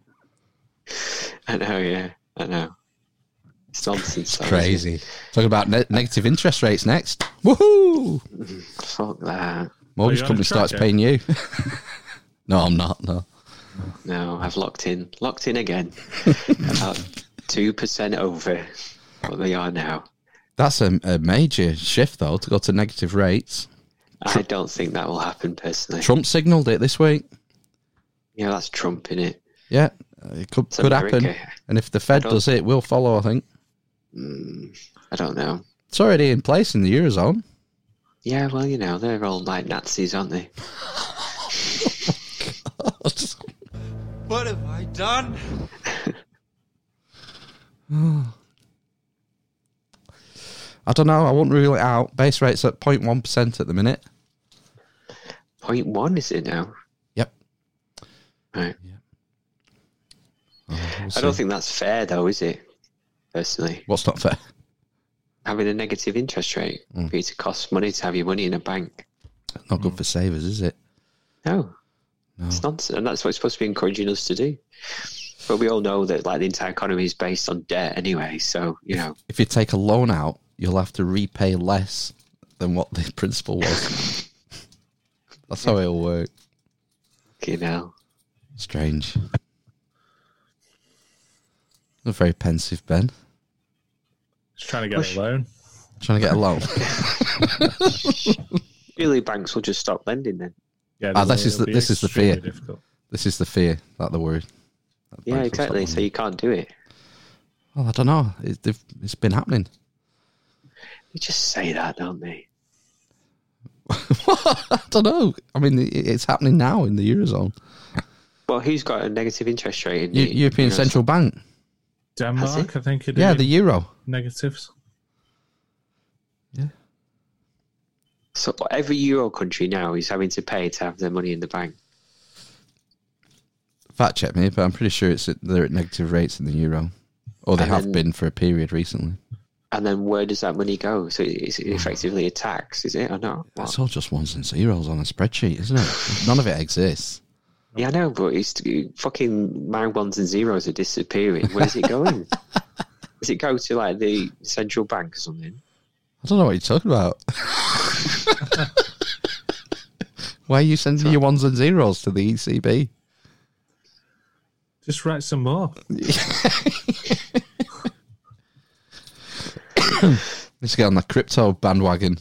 I know, yeah. I know. It's nonsense. It's crazy. Talking about negative interest rates next. Woohoo! Fuck that. Mortgage company starts paying you. No, I'm not. No, I've locked in again. About 2% over what they are now. That's a major shift, though, to go to negative rates. I don't think that will happen, personally. Trump signalled it this week. Yeah, that's Trump, innit? Yeah, it could happen. And if the Fed does it, we'll follow, I think. I don't know. It's already in place in the Eurozone. Yeah, well, they're all like Nazis, aren't they? What have I done? I don't know. I won't rule it out. Base rate's at 0.1% at the minute. 0.1 is it now? Yep. Right. We'll I don't think that's fair, though, is it? Personally. What's not fair? Having a negative interest rate. For you to cost money to have your money in a bank. Not good for savers, is it? No. It's nonsense. And that's what it's supposed to be encouraging us to do. But we all know that the entire economy is based on debt anyway. So, If you take a loan out, you'll have to repay less than what the principal was. That's how it'll work. Strange. Not very pensive, Ben. Just trying to get a loan. Trying to get a loan. Really, banks will just stop lending then. Yeah, this is the fear. Difficult. This is the fear that they're worried. Yeah, exactly. So you can't do it. Well, I don't know. It's been happening. They just say that, don't they? I don't know. I mean, it's happening now in the Eurozone. Well, who's got a negative interest rate in the European Central Bank? Denmark, I think. Yeah, the euro. Negatives. Yeah. So every Euro country now is having to pay to have their money in the bank. Fact check me, but I'm pretty sure they're at negative rates in the euro. Or they have been for a period recently. And then where does that money go? So it's effectively a tax, is it, or not? It's all just ones and zeros on a spreadsheet, isn't it? None of it exists. Yeah, I know, but it's fucking my ones and zeros are disappearing. Where's it going? Does it go to like the central bank or something? I don't know what you're talking about. Why are you sending your ones and zeros to the ECB? Just write some more. Let's get on the crypto bandwagon.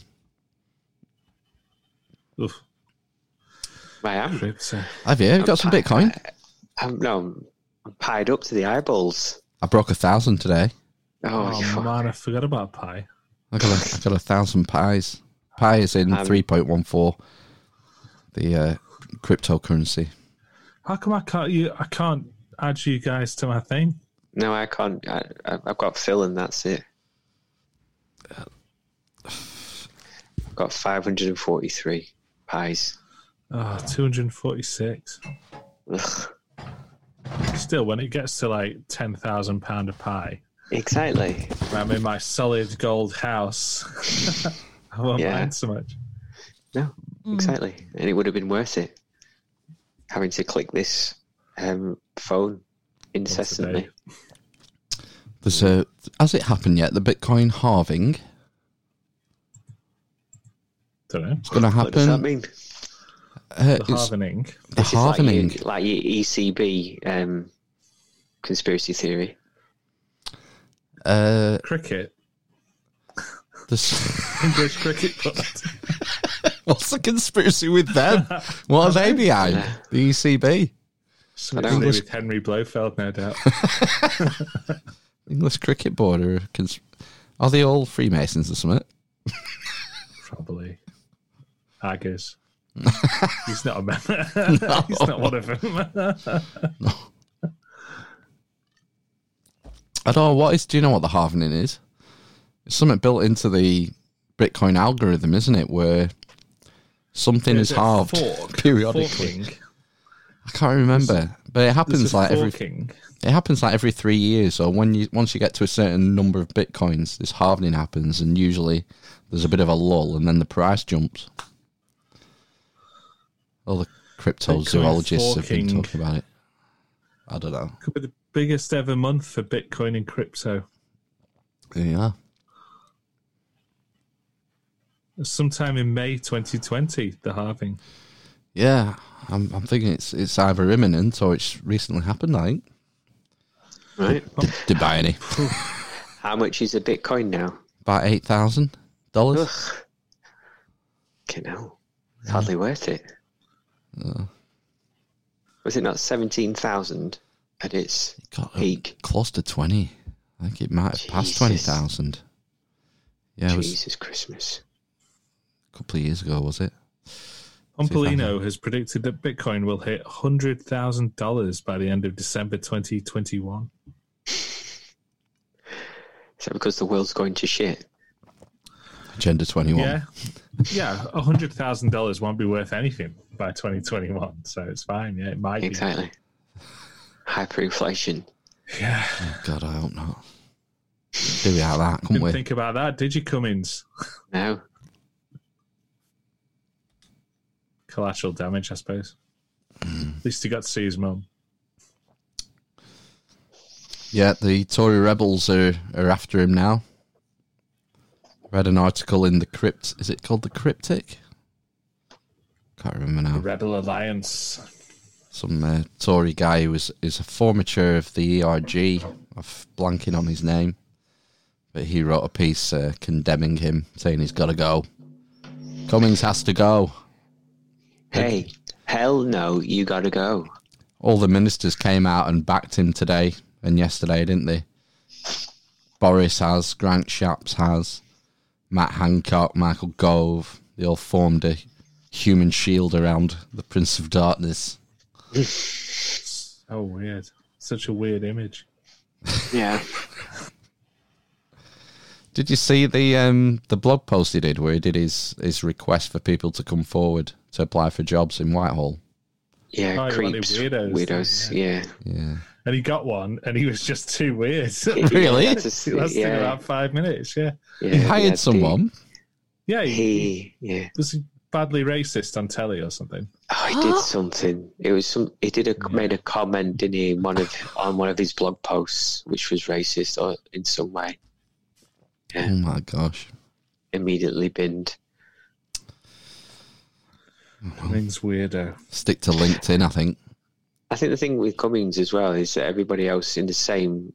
Oof. I am. Have you? Got some Bitcoin? I'm pied up to the eyeballs. I broke 1,000 today. Oh man, I forgot about Pi. I got 1,000 pies. Pi is in 3.14. The cryptocurrency. How come I can't add you guys to my thing? No, I can't. I've got Phil, and that's it. I've got 543 pies. Oh, 246. Ugh. Still, when it gets to like £10,000 a pie. Exactly. I'm in my solid gold house. I won't mind so much. No, exactly. And it would have been worth it. Having to click this phone incessantly. Has it happened yet? The Bitcoin halving? Don't know. It's going to happen. What does that mean? The halvening. The halvening. Like your ECB conspiracy theory. Cricket. English cricket board. What's the conspiracy with them? What are they behind? The ECB. Something with Henry Blofeld, no doubt. English cricket board are they all Freemasons or something? Probably. Aggers. He's not a member. No. He's not one of them. No. I don't know do you know what the halvening is? It's something built into the Bitcoin algorithm, isn't it? Where something is halved periodically. Forking. I can't remember, but it happens like every 3 years. Or once you get to a certain number of Bitcoins, this halvening happens, and usually there's a bit of a lull, and then the price jumps. All the cryptozoologists have been talking about it. I don't know. Could be the biggest ever month for Bitcoin and crypto. Yeah. Sometime in May 2020, the halving. Yeah, I'm thinking it's either imminent or it's recently happened, I think. Right. Did buy any. How much is a Bitcoin now? About $8,000. Okay, no. It's hardly worth it. Was it not 17,000 at its peak? Close to 20. I think it might have passed 20,000. Yeah, Jesus Christmas. A couple of years ago, was it? Pompolino has predicted that Bitcoin will hit $100,000 by the end of December 2021. Is that because the world's going to shit? Agenda 21. Yeah, $100,000 won't be worth anything by 2021, so it's fine. Yeah, it might exactly. Hyperinflation. Yeah. Oh, God, I hope not. Do we have that, couldn't we? Think about that, did you, Cummins? No. Collateral damage, I suppose. At least he got to see his mum. Yeah, the Tory rebels are after him now. Read an article in the Crypt. Is it called the Cryptic? Can't remember now. The Rebel Alliance. Some Tory guy who is a former chair of the ERG. I'm blanking on his name. But he wrote a piece condemning him, saying he's got to go. Cummings has to go. Hey, hell no, you got to go. All the ministers came out and backed him today and yesterday, didn't they? Boris has, Grant Shapps has, Matt Hancock, Michael Gove. They all formed a human shield around the Prince of Darkness. So weird. Such a weird image. Yeah. Did you see the blog post he did where he did his request for people to come forward to apply for jobs in Whitehall? Yeah, creeps, weirdos. Yeah. And he got one, and he was just too weird. Really? It lasted about 5 minutes. Yeah. He hired someone. He was he badly racist on telly or something? Oh, he did something. It was made a comment, didn't he, on one of his blog posts, which was racist or in some way. Yeah. Oh my gosh! Immediately binned. Cummings weirdo. Stick to LinkedIn, I think. I think the thing with Cummings as well is that everybody else in the same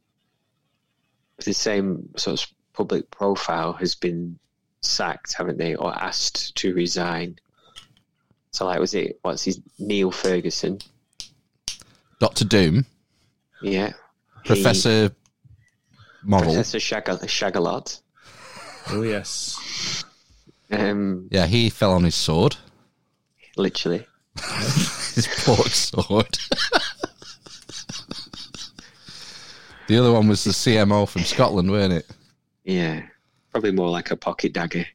sort of public profile has been sacked, haven't they, or asked to resign? So, like, what's his Neil Ferguson, Dr. Doom, yeah, Professor Morrill, Professor Shagalot. Oh yes. Yeah, he fell on his sword. Literally. His pork sword. The other one was the CMO from Scotland, weren't it? Yeah, probably more like a pocket dagger.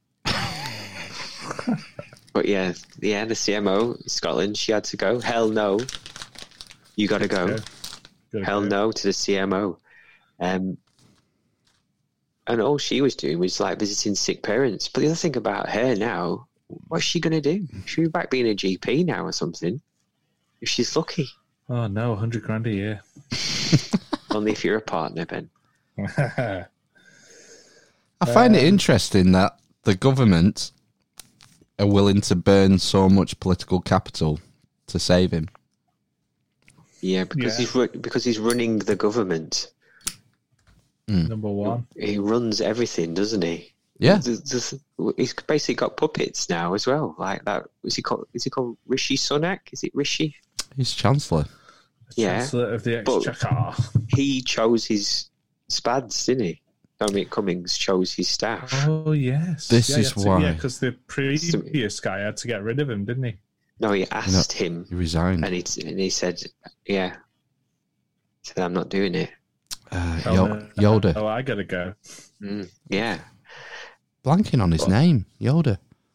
But yeah, the CMO in Scotland, she had to go. Hell no, you got to go. Hell no to the CMO. And all she was doing was like visiting sick parents. But the other thing about her now, what's she going to do? She'll be back being a GP now or something. If she's lucky. Oh no, $100,000 a year. Only if you're a partner, Ben. I find it interesting that the government are willing to burn so much political capital to save him. Yeah, because he's running the government. Number one. He runs everything, doesn't he? Yeah. He's basically got puppets now as well. Like that. Is he called Rishi Sunak? Is it Rishi? He's Chancellor. Chancellor of the Exchequer. He chose his spads, didn't he? Dominic Cummings chose his staff. Oh, yes. This is why. Yeah, because the previous guy had to get rid of him, didn't he? No, he asked him. He resigned. And he said, yeah. He said, I'm not doing it. Yoda. Oh, I got to go. Yeah. Blanking on his name. Yoda.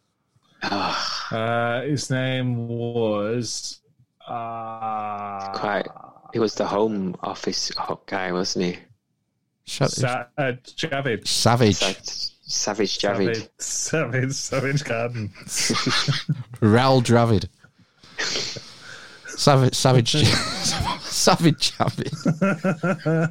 His name was... He was the Home Office guy, wasn't he? Javid. Savage Javid. Savage Garden. Raoul Dravid. Savage Javid.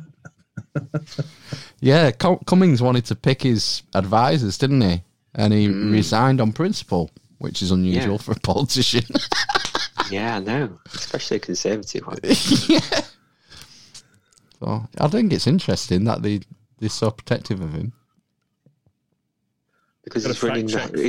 Yeah, Cummings wanted to pick his advisors, didn't he? And he resigned on principle, which is unusual for a politician. Yeah, I know. Especially a Conservative one. Yeah. So I think it's interesting that they're so protective of him. Because he's running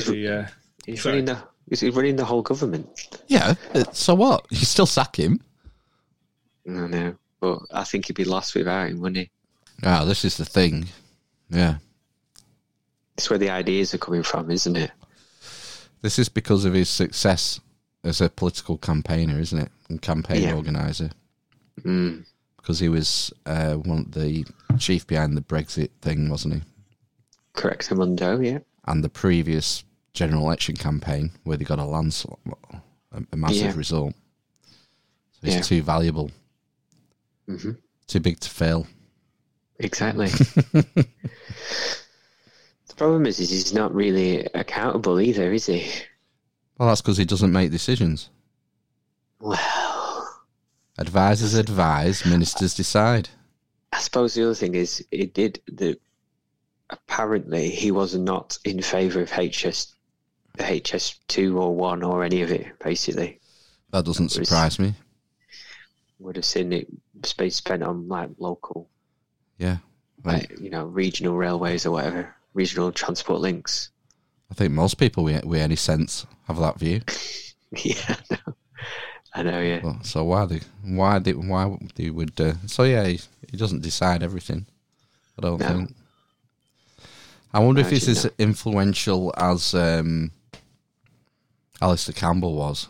the whole government. Yeah, so what? You still sack him. I know, but I think he'd be lost without him, wouldn't he? Ah, this is the thing. Yeah. It's where the ideas are coming from, isn't it? This is because of his success as a political campaigner, isn't it? And campaign organiser. Because he was the chief behind the Brexit thing, wasn't he? Correct, Mundo, yeah. And the previous general election campaign, where they got a landslide, a massive result. So he's too valuable. Mm-hmm. Too big to fail. Exactly. The problem is he's not really accountable either, is he? Well, that's because he doesn't make decisions. Well... Advisors advise, ministers decide. I suppose the other thing is, apparently he was not in favour of HS2 or 1 or any of it, basically. That doesn't surprise me. Would have seen it spent on, like, local... Yeah. Like, regional railways or whatever. Regional transport links. I think most people with any sense have that view. Yeah, I know, yeah. Well, so why they would... so yeah, he doesn't decide everything, I don't think. I wonder if he's as influential as Alistair Campbell was.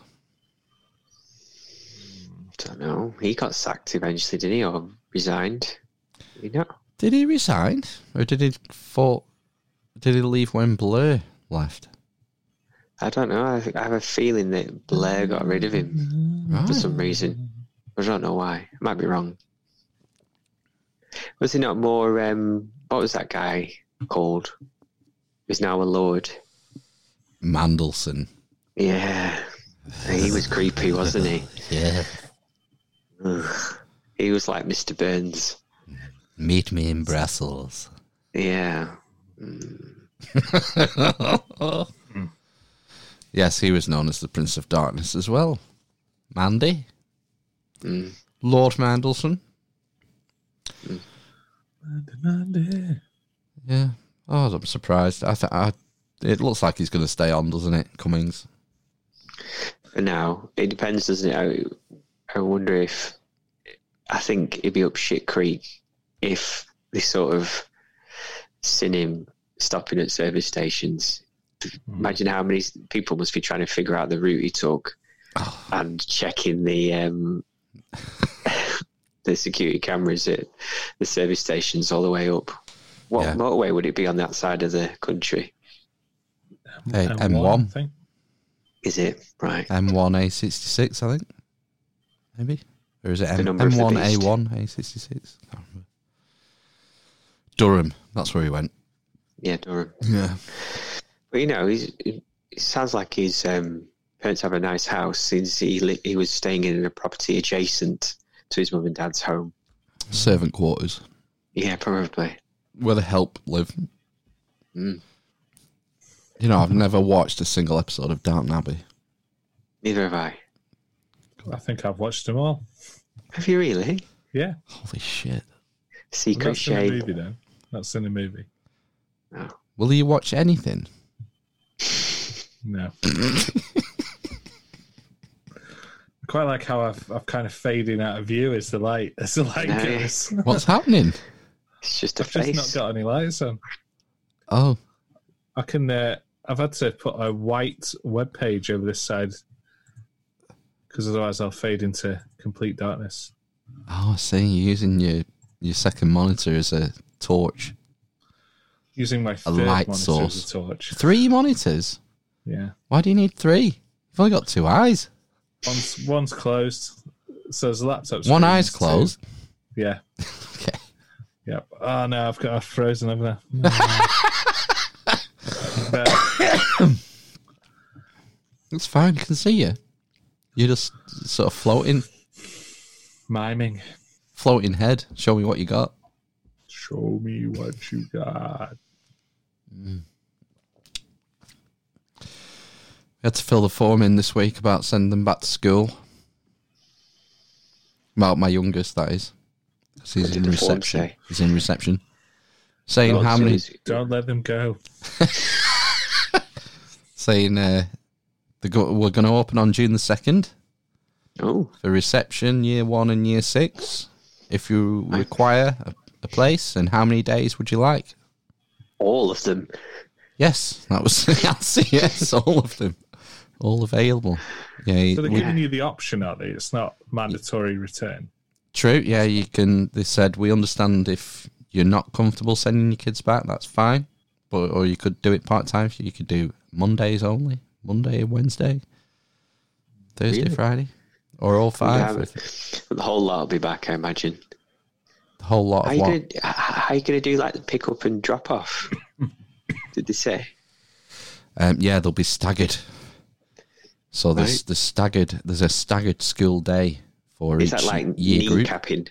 Don't know. He got sacked eventually, didn't he? Or resigned? You know? Did he resign? Or did he leave when Blair left? I don't know. I have a feeling that Blair got rid of him for some reason. I don't know why. I might be wrong. Was he not more... what was that guy called? He's now a lord. Mandelson. Yeah. He was creepy, wasn't he? Yeah. Ugh. He was like Mr. Burns. Meet me in Brussels. Yeah. Yes, he was known as the Prince of Darkness as well. Mandy. Lord Mandelson. Mandy. Yeah. Oh, I'm surprised. It looks like he's going to stay on, doesn't it, Cummings? For now, it depends, doesn't it? I wonder if... I think it'd be up shit creek if they sort of seen him stopping at service stations. Imagine how many people must be trying to figure out the route he took and checking the security cameras at the service stations all the way up. What motorway would it be on that side of the country? M1. I think. Is it? Right. M1 A66, I think. Maybe. Or is it M1 A1 A66? Durham. That's where he went. Yeah, Durham. Yeah. But, you know, it sounds like his parents have a nice house since he was staying in a property adjacent to his mum and dad's home. Servant quarters. Yeah, probably. Where the help live. You know, I've never watched a single episode of Downton Abbey. Neither have I. I think I've watched them all. Have you really? Yeah. Holy shit. Secret Shame. Not in the movie, though. Not in the movie. No. Will you watch anything? No. I quite like how I've kind of fading out of view as the light goes. What's happening? It's just a I've face. just not got any lights on. Oh. I can. I've had to put a white web page over this side because otherwise I'll fade into complete darkness. Oh, I see. You're using your second monitor as a torch. Using my third light monitor source. as a torch. 3 monitors? Yeah. Why do you need 3? You've only got 2 eyes. One's closed, so there's a laptop. One eye's closed? Yeah. Okay. Yep. Oh no, I've frozen over there. It's fine, I can see you. You're just sort of floating. Miming. Floating head. Show me what you got. Show me what you got. We had to fill the form in this week about sending them back to school. Well, my youngest, that is. He's in reception. He's in reception. Saying how many... Don't let them go. Saying we're going to open on June the 2nd. Oh. For reception, year 1 and year 6. If you require a place, and how many days would you like? All of them. Yes, that was the answer. Yes, all of them. All available. Yeah, So they're giving you the option, are they? It's not mandatory return. True, yeah, you can. They said, we understand if you're not comfortable sending your kids back, that's fine. Or you could do it part-time. You could do Mondays only. Monday, Wednesday, Thursday, Really? Friday. Or all 5. The whole lot will be back, I imagine. The whole lot of what? How are you going to do like the pick up and drop off? Did they say? Yeah, they'll be staggered. So there's a staggered school day for Is each that like year group. kneecapping?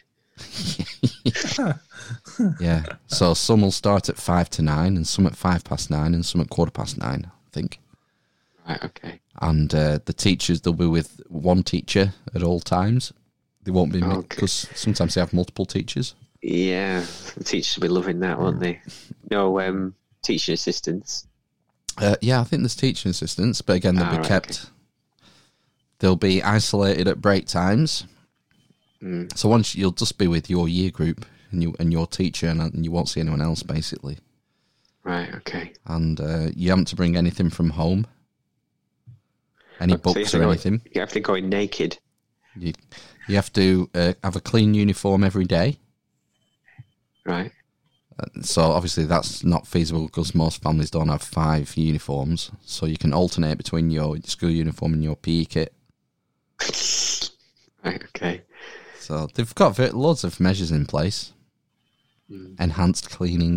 Yeah. So some will start at 5 to 9, and some at 9:05, and some at 9:15, I think. Right. Okay. And the teachers, they'll be with one teacher at all times. They won't be because sometimes they have multiple teachers. Yeah, the teachers will be loving that, won't they? No, teaching assistants. Yeah, I think there's teaching assistants, but again, they'll be kept. Okay. They'll be isolated at break times. So once you'll just be with your year group and your teacher, and you won't see anyone else, basically. Right, okay. And you haven't to bring anything from home. Any books or anything. You have to go in naked. You have to have a clean uniform every day. Right. So obviously that's not feasible because most families don't have 5 uniforms. So you can alternate between your school uniform and your PE kit. Right, okay. So they've got loads of measures in place. Enhanced cleaning.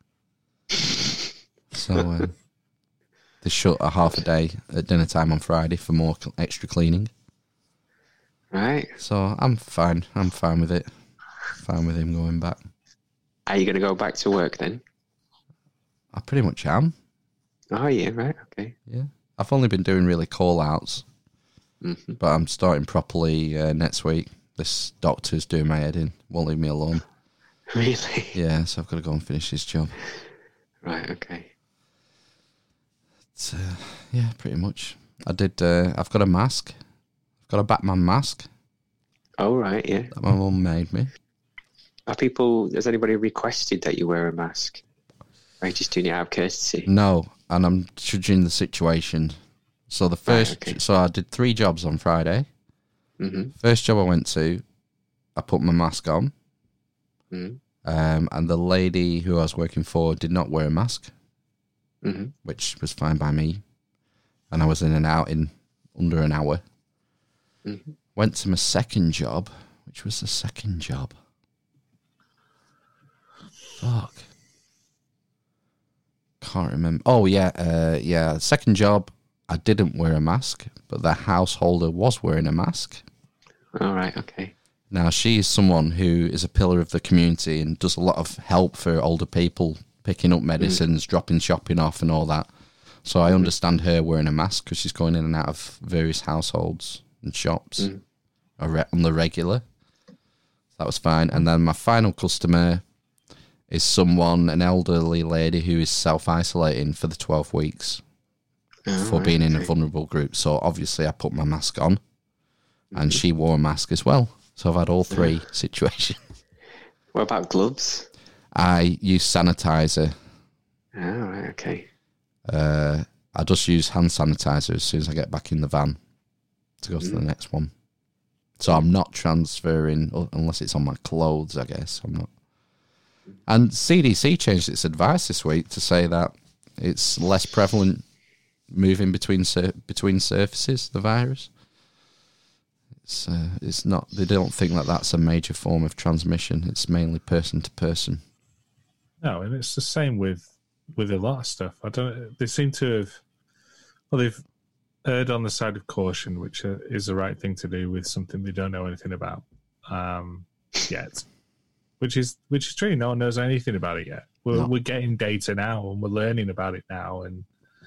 So they shut a half a day at dinner time on Friday for more extra cleaning. Right. So I'm fine. I'm fine with it. Fine with him going back. Are you going to go back to work then? I pretty much am. Oh, yeah, right, okay. Yeah. I've only been doing really call-outs, but I'm starting properly next week. This doctor's doing my head in. Won't leave me alone. Really? Yeah, so I've got to go and finish this job. Right, okay. It's, yeah, pretty much. I've got a mask. I've got a Batman mask. Oh, right, yeah. That my mum made me. Has anybody requested that you wear a mask? Or are you just doing it out of courtesy? No, and I'm judging the situation. So so I did 3 jobs on Friday. Mm-hmm. First job I went to, I put my mask on. Mm-hmm. And the lady who I was working for did not wear a mask, which was fine by me. And I was in and out in under an hour. Mm-hmm. Went to my second job, which was the second job. Fuck. Can't remember. Oh, yeah. Second job, I didn't wear a mask, but the householder was wearing a mask. All right, okay. Now, she is someone who is a pillar of the community and does a lot of help for older people, picking up medicines, dropping shopping off and all that. So I understand her wearing a mask because she's going in and out of various households and shops on the regular. That was fine. And then my final customer is an elderly lady who is self-isolating for the 12 weeks for being in a vulnerable group. So obviously I put my mask on and she wore a mask as well. So I've had all 3 situations. What about gloves? I use sanitizer. Oh, right, okay. I just use hand sanitizer as soon as I get back in the van to go to the next one. So I'm not transferring, unless it's on my clothes, I guess. I'm not. And CDC changed its advice this week to say that it's less prevalent moving between surfaces, the virus. It's not. They don't think that that's a major form of transmission. It's mainly person to person. No, and it's the same with a lot of stuff. They seem to have. Well, they've erred on the side of caution, which is the right thing to do with something they don't know anything about yet. Which is true. No one knows anything about it yet. We're getting data now, and we're learning about it now, and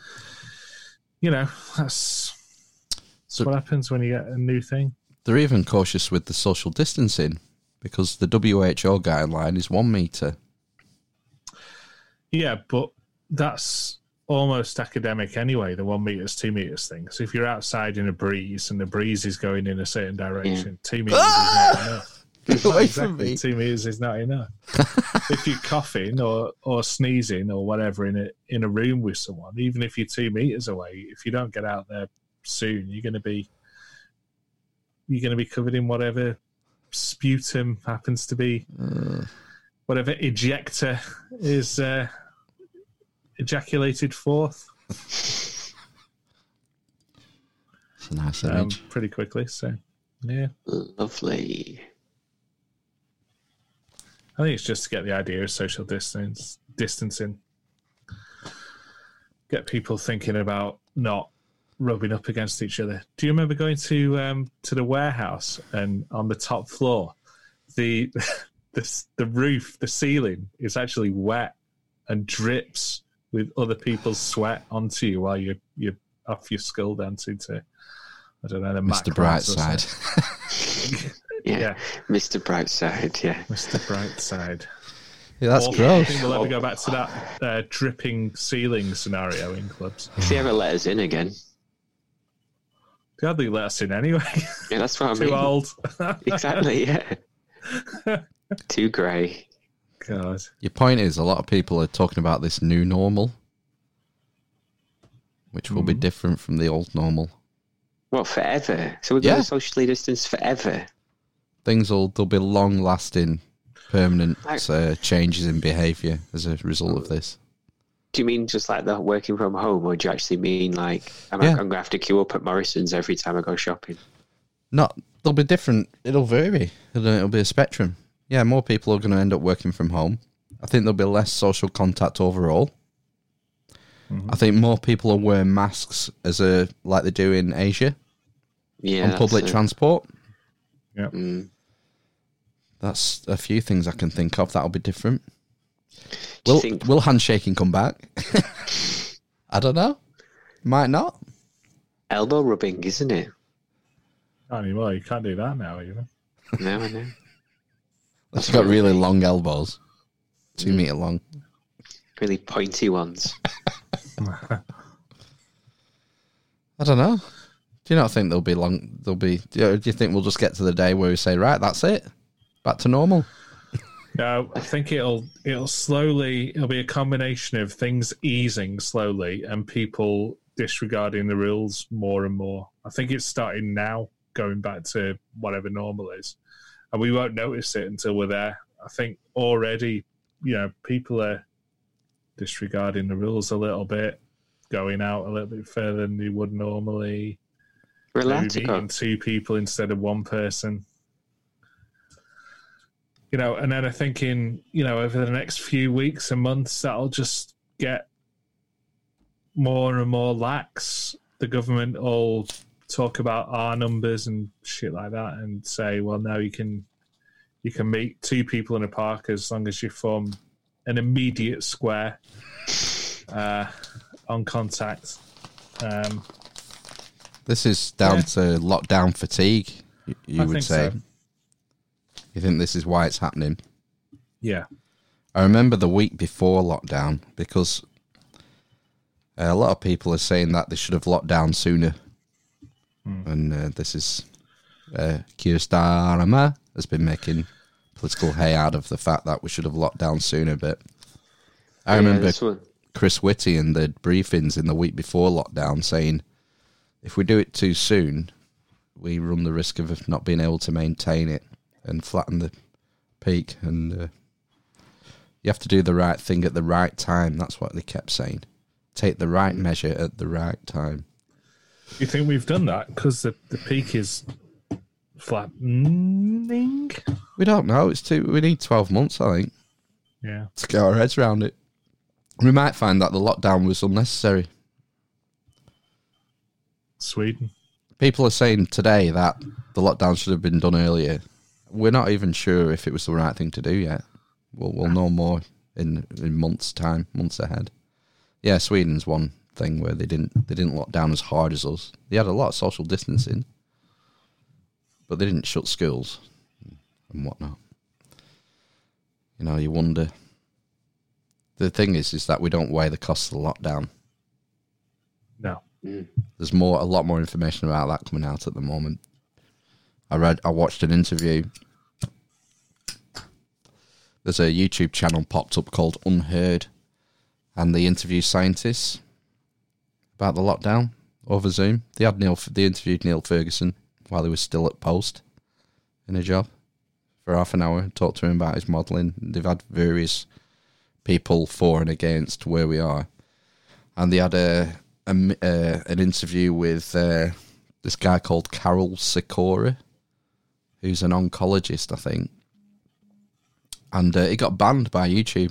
that's what happens when you get a new thing. They're even cautious with the social distancing because the WHO guideline is 1 meter. Yeah, but that's almost academic anyway, the 1 meters, 2 meters thing. So if you're outside in a breeze and the breeze is going in a certain direction, 2 meters is not enough. Get away from me. 2 meters is not enough. If you're coughing or sneezing or whatever in a room with someone, even if you're 2 meters away, if you don't get out there soon, you're going to be covered in whatever sputum happens to be, whatever ejector is ejaculated forth. It's a nice image. Pretty quickly, so yeah. Lovely. I think it's just to get the idea of social distancing. Get people thinking about not rubbing up against each other. Do you remember going to the warehouse and on the top floor, the roof, the ceiling is actually wet and drips with other people's sweat onto you while you're off your skull dancing to, I don't know, the Mr. Brightside. Yeah, Mr. Brightside, yeah. Mr. Brightside. Yeah, that's gross. I think we'll ever go back to that dripping ceiling scenario in clubs. If they ever let us in again. They hardly let us in anyway. Yeah, that's what I mean. Too old. Exactly, yeah. Too grey. God. Your point is, a lot of people are talking about this new normal, which will be different from the old normal. Well, forever. So we're going to socially distance forever. There'll be long-lasting, permanent changes in behaviour as a result of this. Do you mean just like the working from home, or do you actually mean like I'm going to have to queue up at Morrison's every time I go shopping? They'll be different. It'll vary. It'll be a spectrum. Yeah, more people are going to end up working from home. I think there'll be less social contact overall. Mm-hmm. I think more people will wear masks like they do in Asia. Yeah, on public transport. Yeah. That's a few things I can think of that'll be different. Will handshaking come back? I don't know. Might not. Elbow rubbing, isn't it? Not anymore. You can't do that now, even. No, I know. It's got really long elbows. 2 meter long. Really pointy ones. I don't know. Do you not think there'll be long? Do you think we'll just get to the day where we say, right, that's it, back to normal? No, I think it'll be a combination of things easing slowly and people disregarding the rules more and more. I think it's starting now, going back to whatever normal is, and we won't notice it until we're there. I think already, people are disregarding the rules a little bit, going out a little bit further than they would normally. Meeting 2 people instead of 1 person. And then I think over the next few weeks and months, that'll just get more and more lax. The government will talk about R numbers and shit like that and say, well, now you can meet 2 people in a park as long as you form an immediate square on contact. This is down to lockdown fatigue, you would say. So. You think this is why it's happening? Yeah. I remember the week before lockdown, because a lot of people are saying that they should have locked down sooner. And this is Keir Starmer has been making political hay out of the fact that we should have locked down sooner. But I remember Chris Whitty in the briefings in the week before lockdown saying, if we do it too soon, we run the risk of not being able to maintain it and flatten the peak. And you have to do the right thing at the right time. That's what they kept saying. Take the right measure at the right time. You think we've done that? Because the peak is flattening? We don't know. We need 12 months, I think. Yeah. To get our heads around it. We might find that the lockdown was unnecessary. Sweden. People are saying today that the lockdown should have been done earlier. We're not even sure if it was the right thing to do yet. We'll know more in months' time, months ahead. Yeah, Sweden's one thing where they didn't lock down as hard as us. They had a lot of social distancing, but they didn't shut schools and whatnot. You wonder. The thing is that we don't weigh the cost of the lockdown. No. There's a lot more information about that coming out at the moment. I watched an interview. There's a YouTube channel popped up called Unheard, and they interview scientists about the lockdown over Zoom. They interviewed Neil Ferguson while he was still at Post in a job for half an hour and talked to him about his modelling. They've had various people for and against where we are, and they had an interview with this guy called Carol Sikora, who's an oncologist, I think. And he got banned by YouTube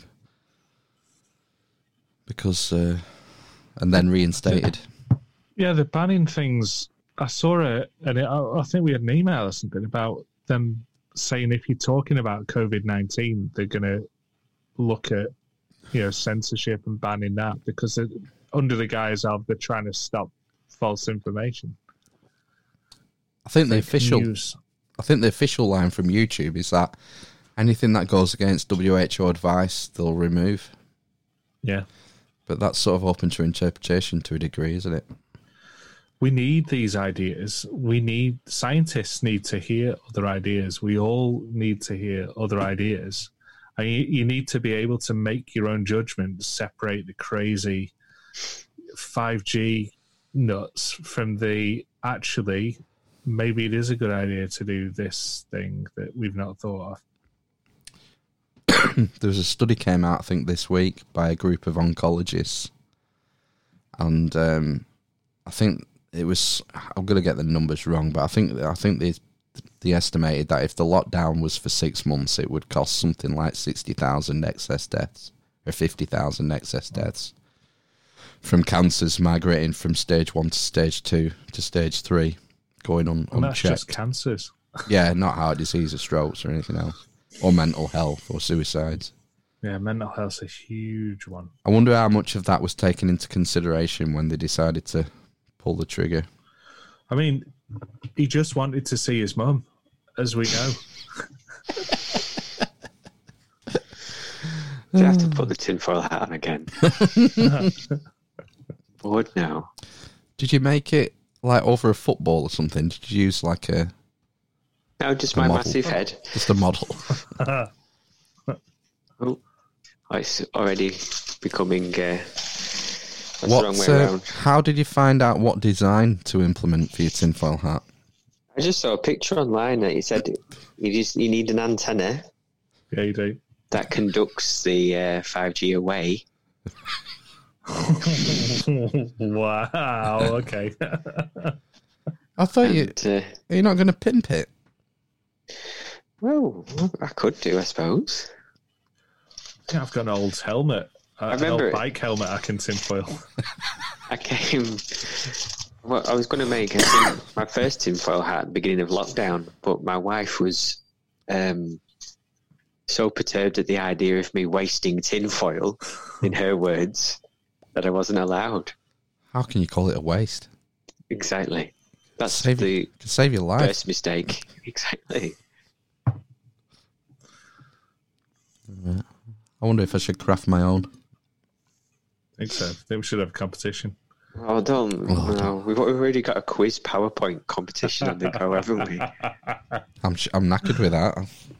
because, and then reinstated. Yeah, the banning things, I saw it, and I think we had an email or something about them saying if you're talking about COVID-19, they're going to look at, censorship and banning that because under the guise of they're trying to stop false information. I think the official line from YouTube is that anything that goes against WHO advice, they'll remove. Yeah. But that's sort of open to interpretation to a degree, isn't it? We need these ideas. Scientists need to hear other ideas. We all need to hear other ideas. And you need to be able to make your own judgment, separate the crazy 5G nuts from the actually, maybe it is a good idea to do this thing that we've not thought of. There was a study came out, I think, this week by a group of oncologists. And I think it was, I'm going to get the numbers wrong, but I think they estimated that if the lockdown was for 6 months, it would cost something like 60,000 excess deaths, or 50,000 excess deaths from cancers migrating from stage 1 to stage 2 to stage 3, going unchecked. And that's just cancers. Yeah, not heart disease or strokes or anything else, or mental health or suicides. Yeah, mental health's a huge one. I wonder how much of that was taken into consideration when they decided to pull the trigger. I mean, he just wanted to see his mum, as we know. Do you have to put the tinfoil hat on again? Bored now. Did you make it like over a football or something? Did you use like a... No, just my model? massive head. Just a model. Oh, it's already becoming... that's the wrong way around. How did you find out what design to implement for your tinfoil hat? I just saw a picture online that it said you need an antenna. Yeah, you do. That conducts the 5G away. Wow, okay. I thought you're not going to pimp it. Well, I could do, I suppose. Yeah, I've got an old helmet. I remember an old bike helmet I can tinfoil. I came... Well, I was going to make my first tinfoil hat at the beginning of lockdown, but my wife was so perturbed at the idea of me wasting tinfoil, in her words, that I wasn't allowed. How can you call it a waste? Exactly. That's save your life. First mistake. Exactly. I wonder if I should craft my own. I think so. I think we should have a competition. Oh, don't. No. We've already got a quiz PowerPoint competition on the go, haven't we? I'm knackered with that.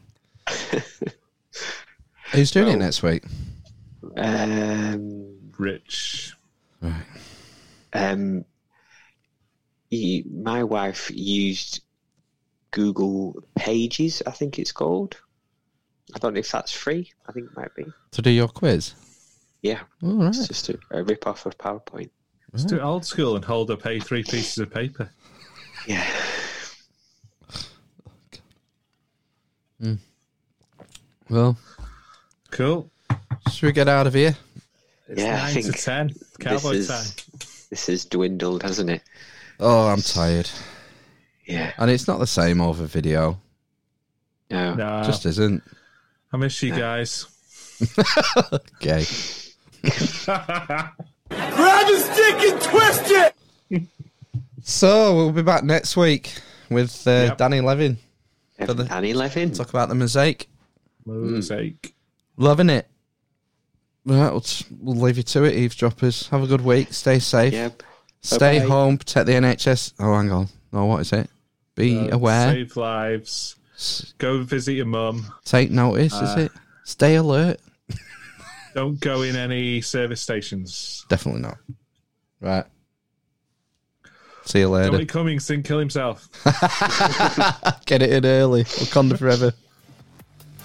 Who's doing it next week? Rich. Right. My wife used Google Pages, I think it's called. I don't know if that's free. I think it might be. To do your quiz? Yeah. All right. It's just a rip-off of PowerPoint. Let's do it old school and hold up 3 pieces of paper. Yeah. Well. Cool. Should we get out of here? It's 9 to 10. Cowboy time. This has dwindled, hasn't it? Oh, I'm tired. Yeah. And it's not the same over video. No. Just isn't. I miss you guys. Okay. Grab a stick and twist it! So, we'll be back next week with Danny Levin. Danny Levin. Talk about the mosaic. Mosaic. Loving it. Right, we'll leave you to it, eavesdroppers. Have a good week. Stay safe. Yep. Stay Bye-bye. home. Protect the NHS. Oh, hang on. No, what is it? Be aware. Save lives. Go visit your mum. Take notice, is it? Stay alert. Don't go in any service stations. Definitely not. Right. See you later. Dominic Cummings didn't kill himself. Get it in early. Wakanda forever.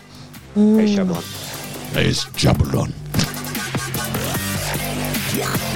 Hey, Shyamalan. It's Jabalon. Yeah.